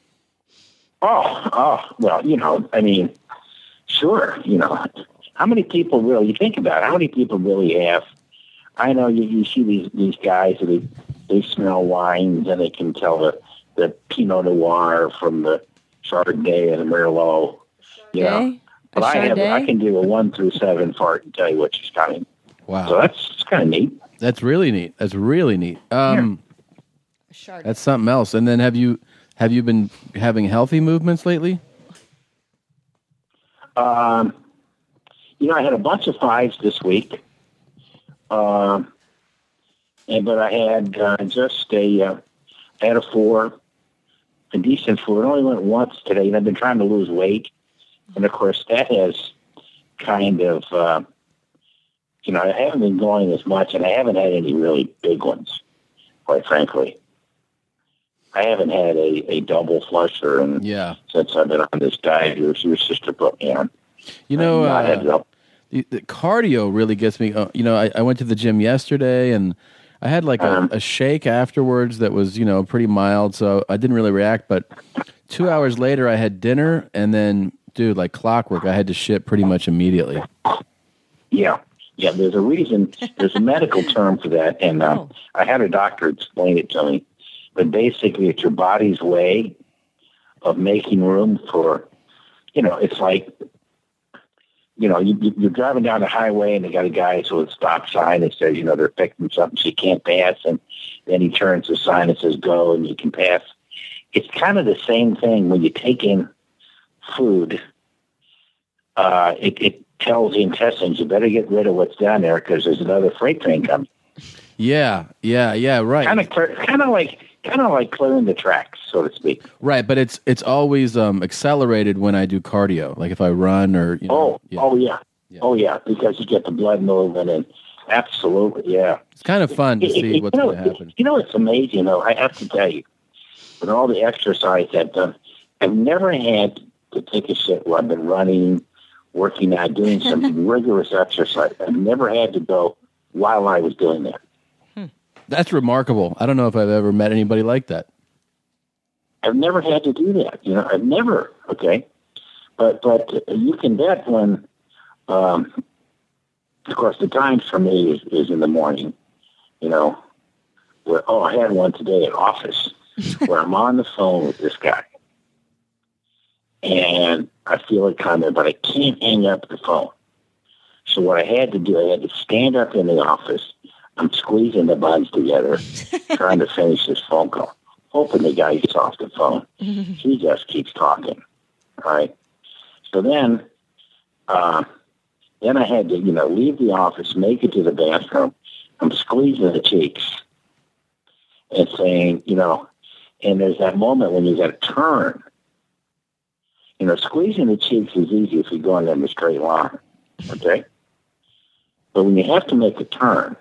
Speaker 26: Well, you know, I mean, sure, you know. How many people really, you think about it, how many people really have, I know you see these guys, they smell wines and they can tell the Pinot Noir from the Chardonnay and the Merlot, you know. But I can do a 1 through 7 fart and tell you what she's coming.
Speaker 3: Wow.
Speaker 26: So that's kind of neat.
Speaker 3: That's really neat. That's really neat. That's something else. And then have you been having healthy movements lately?
Speaker 26: You know, I had a bunch of 5s this week. But I had I had a 4, a decent 4. It only went once today, and I've been trying to lose weight. And of course, that has kind of, I haven't been going as much, and I haven't had any really big ones, quite frankly. I haven't had a double flusher since I've been on this diet your sister put me on.
Speaker 3: The cardio really gets me. I went to the gym yesterday, and I had like a shake afterwards that was, pretty mild, so I didn't really react. But 2 hours later, I had dinner, and then, dude, like clockwork, I had to shit pretty much immediately.
Speaker 26: Yeah. Yeah, there's a reason. There's a medical term for that, and I had a doctor explain it to me. But basically, it's your body's way of making room for, it's like, you're driving down the highway and they got a guy with a stop sign that says, they're fixing something so you can't pass. And then he turns the sign that says go and you can pass. It's kind of the same thing when you take in food. It tells the intestines, you better get rid of what's down there because there's another freight train coming.
Speaker 3: Yeah, right.
Speaker 26: Kind of like clearing the tracks, so to speak.
Speaker 3: Right, but it's always accelerated when I do cardio, like if I run or.
Speaker 26: Oh yeah, because you get the blood moving and absolutely, yeah.
Speaker 3: It's kind of fun to see what's going to happen.
Speaker 26: It's amazing though. I have to tell you, with all the exercise I've done, I've never had to take a shit while I've been running, working out, doing some rigorous exercise. I've never had to go while I was doing that.
Speaker 3: That's remarkable. I don't know if I've ever met anybody like that.
Speaker 26: I've never had to do that. I've never. Okay, but you can bet when. Of course, the times for me is in the morning. Where I had one today at office where I'm on the phone with this guy, and I feel it coming, but I can't hang up the phone. So what I had to do, I had to stand up in the office. I'm squeezing the buns together, trying to finish this phone call, hoping the guy gets off the phone. He just keeps talking. All right. So then I had to, leave the office, make it to the bathroom. I'm squeezing the cheeks and saying, and there's that moment when you got to turn. Squeezing the cheeks is easy if you're going down the straight line. Okay. But when you have to make a turn,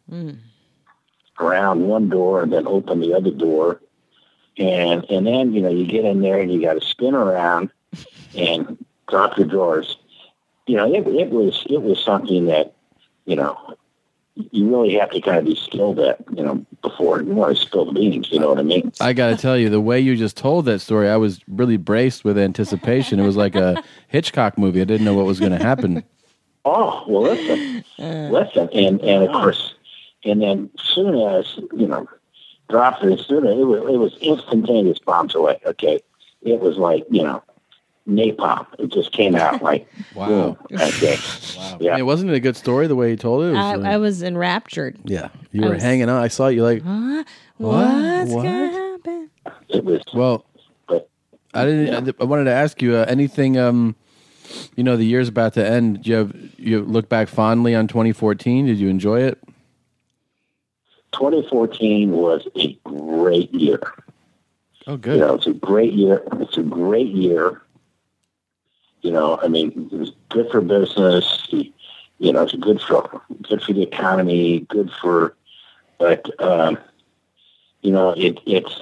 Speaker 26: around one door and then open the other door. And then, you get in there and you got to spin around and drop your drawers. It was something that, you really have to kind of be skilled at, before you want to spill the beans, you know what I mean?
Speaker 3: I got to tell you, the way you just told that story, I was really braced with anticipation. It was like a Hitchcock movie. I didn't know what was going to happen.
Speaker 26: Oh, well, listen. And of course, and then soon as, dropped it, it was instantaneous bombs away, okay? It was like, napalm. It just came out like,
Speaker 3: wow.
Speaker 26: Boom, okay.
Speaker 3: Wow.
Speaker 26: Yeah.
Speaker 3: Wasn't it a good story the way you told it?
Speaker 4: I was enraptured.
Speaker 3: Yeah. You were hanging on. I saw you like,
Speaker 4: what's going to happen?
Speaker 26: It was.
Speaker 3: Well, I wanted to ask you anything, the year's about to end. You look back fondly on 2014? Did you enjoy it?
Speaker 26: 2014 was a great year.
Speaker 3: Oh, good.
Speaker 26: It's a great year. It was good for business. It's good for the economy. Good for, but it's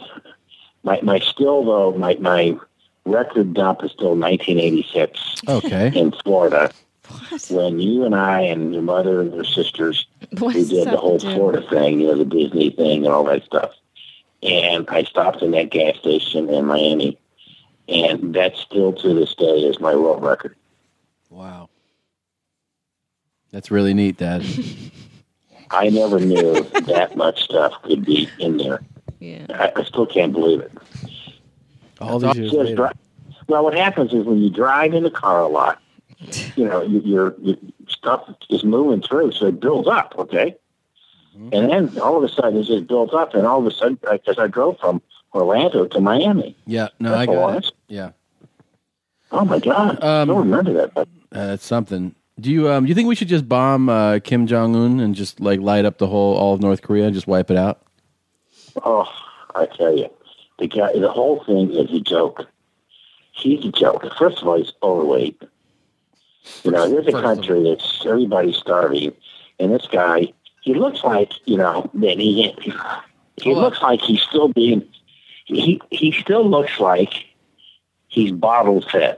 Speaker 26: my record dump is still 1986.
Speaker 3: Okay.
Speaker 26: In Florida. What? When you and I and your mother and your sisters we did the whole Florida thing, the Disney thing and all that stuff. And I stopped in that gas station in Miami, and that still to this day is my world record.
Speaker 3: Wow. That's really neat, Dad.
Speaker 26: I never knew that much stuff could be in there.
Speaker 4: Yeah.
Speaker 26: I still can't believe it.
Speaker 3: All these years later.
Speaker 26: Well, what happens is when you drive in the car a lot, your stuff is moving through, so it builds up, okay? Mm-hmm. And then all of a sudden it just builds up, and all of a sudden, because I drove from Orlando to Miami.
Speaker 3: Yeah, no, I got it. Yeah.
Speaker 26: Oh, my God. I don't remember that. But
Speaker 3: that's something. Do you think we should just bomb Kim Jong-un and just like light up all of North Korea and just wipe it out?
Speaker 26: Oh, I tell you, the whole thing is a joke. He's a joke. First of all, he's overweight. You know, here's a country that's everybody's starving, and this guy, he looks like, you know, that he looks like he's still being, he still looks like he's bottle fed.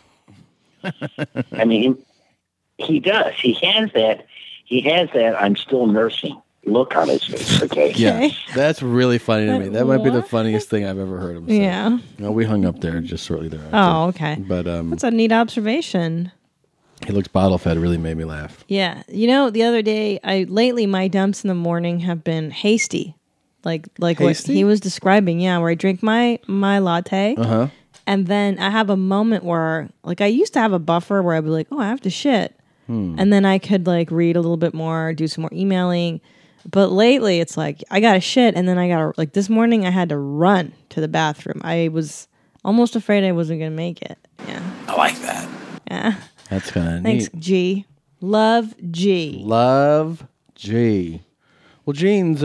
Speaker 26: I mean, he does. He has that I'm still nursing look on his face, okay?
Speaker 3: Yeah, that's really funny to me. That might be the funniest thing I've ever heard him say.
Speaker 4: Yeah.
Speaker 3: No, we hung up there just shortly thereafter.
Speaker 4: Oh, okay.
Speaker 3: But
Speaker 4: That's a neat observation.
Speaker 3: he looks bottle fed. Really made me laugh.
Speaker 4: Yeah. You know, the other day, lately my dumps in the morning have been hasty. Like what
Speaker 3: Hasty?
Speaker 4: he was describing, yeah, where I drink my latte.
Speaker 3: Uh-huh.
Speaker 4: And then I have a moment where, like, I used to have a buffer where I'd be like, oh, I have to shit. And then I could, like, read a little bit more, do some more emailing. But lately, it's like, I got to shit. And then I got to, like, this morning, I had to run to the bathroom. I was almost afraid I wasn't going to make it. Yeah.
Speaker 14: I like that.
Speaker 4: Yeah.
Speaker 3: That's kind of
Speaker 4: Thanks,
Speaker 3: neat.
Speaker 4: G. Love G.
Speaker 3: Love G. Well, Jeans,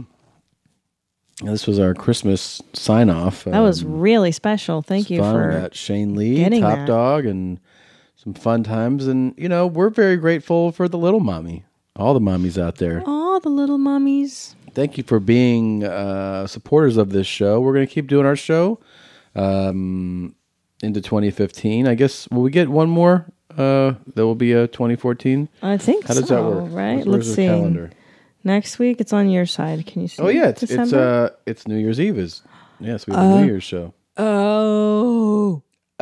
Speaker 3: this was our Christmas sign off.
Speaker 4: That was really special. Thank you for
Speaker 3: We got Shane Lee,
Speaker 4: getting
Speaker 3: Top
Speaker 4: that.
Speaker 3: Dog, and some fun times. And, you know, we're very grateful for the little mommy, all the mommies out there.
Speaker 4: All the little mummies.
Speaker 3: Thank you for being supporters of this show. We're going to keep doing our show into 2015. I guess, will we get one more? There will be a 2014?
Speaker 4: I think so.
Speaker 3: How does that work?
Speaker 4: Right?
Speaker 3: Where's
Speaker 4: Let's
Speaker 3: the
Speaker 4: see.
Speaker 3: calendar?
Speaker 4: Next week, it's on your side. Can you see?
Speaker 3: Oh, yeah.
Speaker 4: December?
Speaker 3: It's New Year's Eve. Yes, we have a New Year's show.
Speaker 4: Oh.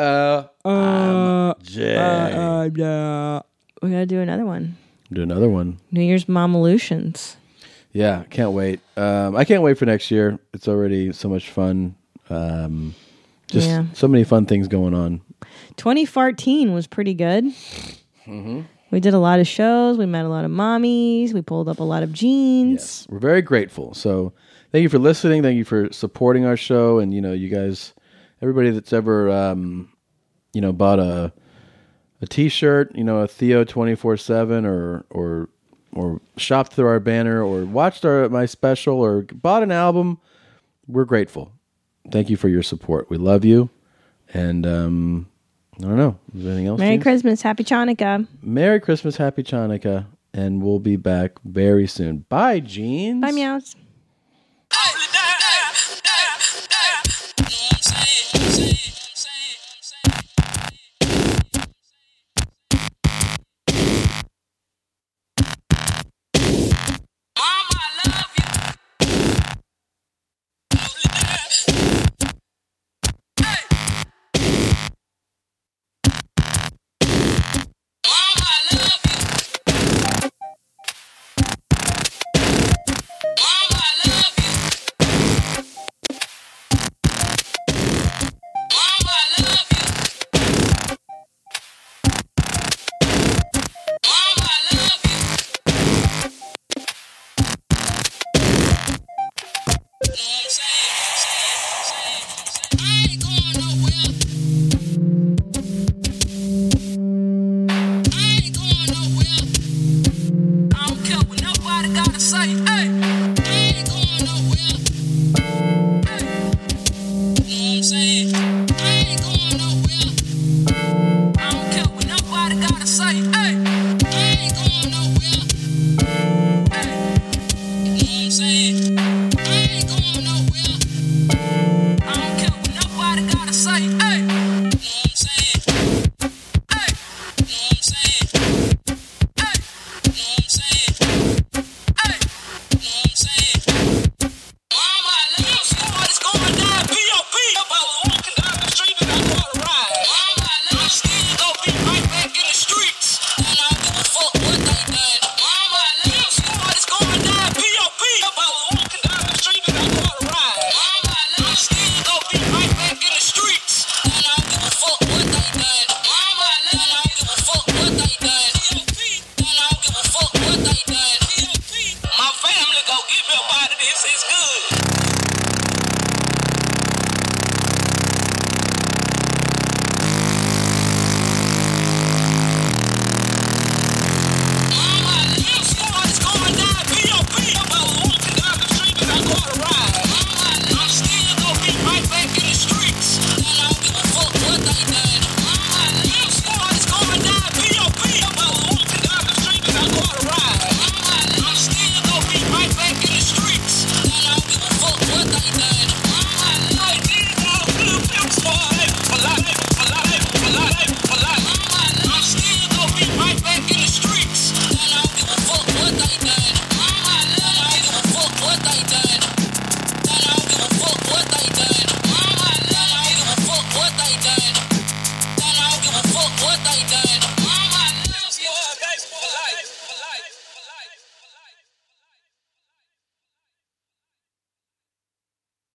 Speaker 3: Jay.
Speaker 4: Yeah. We gotta do another one.
Speaker 3: Do another one.
Speaker 4: New Year's Momolutions.
Speaker 3: Yeah, can't wait. I can't wait for next year. It's already so much fun. Just
Speaker 4: Yeah.
Speaker 3: so many fun things going on.
Speaker 4: 2014 was pretty good.
Speaker 3: Mm-hmm.
Speaker 4: We did a lot of shows. We met a lot of mommies. We pulled up a lot of jeans.
Speaker 3: We're very grateful. So thank you for listening. Thank you for supporting our show. And, you know, you guys, everybody that's ever, bought a T-shirt, you know, a Theo 24/7 or shopped through our banner or watched my special or bought an album, we're grateful. Thank you for your support. We love you. And I don't know. Is there anything else?
Speaker 4: Merry
Speaker 3: James?
Speaker 4: Christmas. Happy Chanukah.
Speaker 3: Merry Christmas. Happy Chanukah. And we'll be back very soon. Bye, Jeans.
Speaker 4: Bye, meows.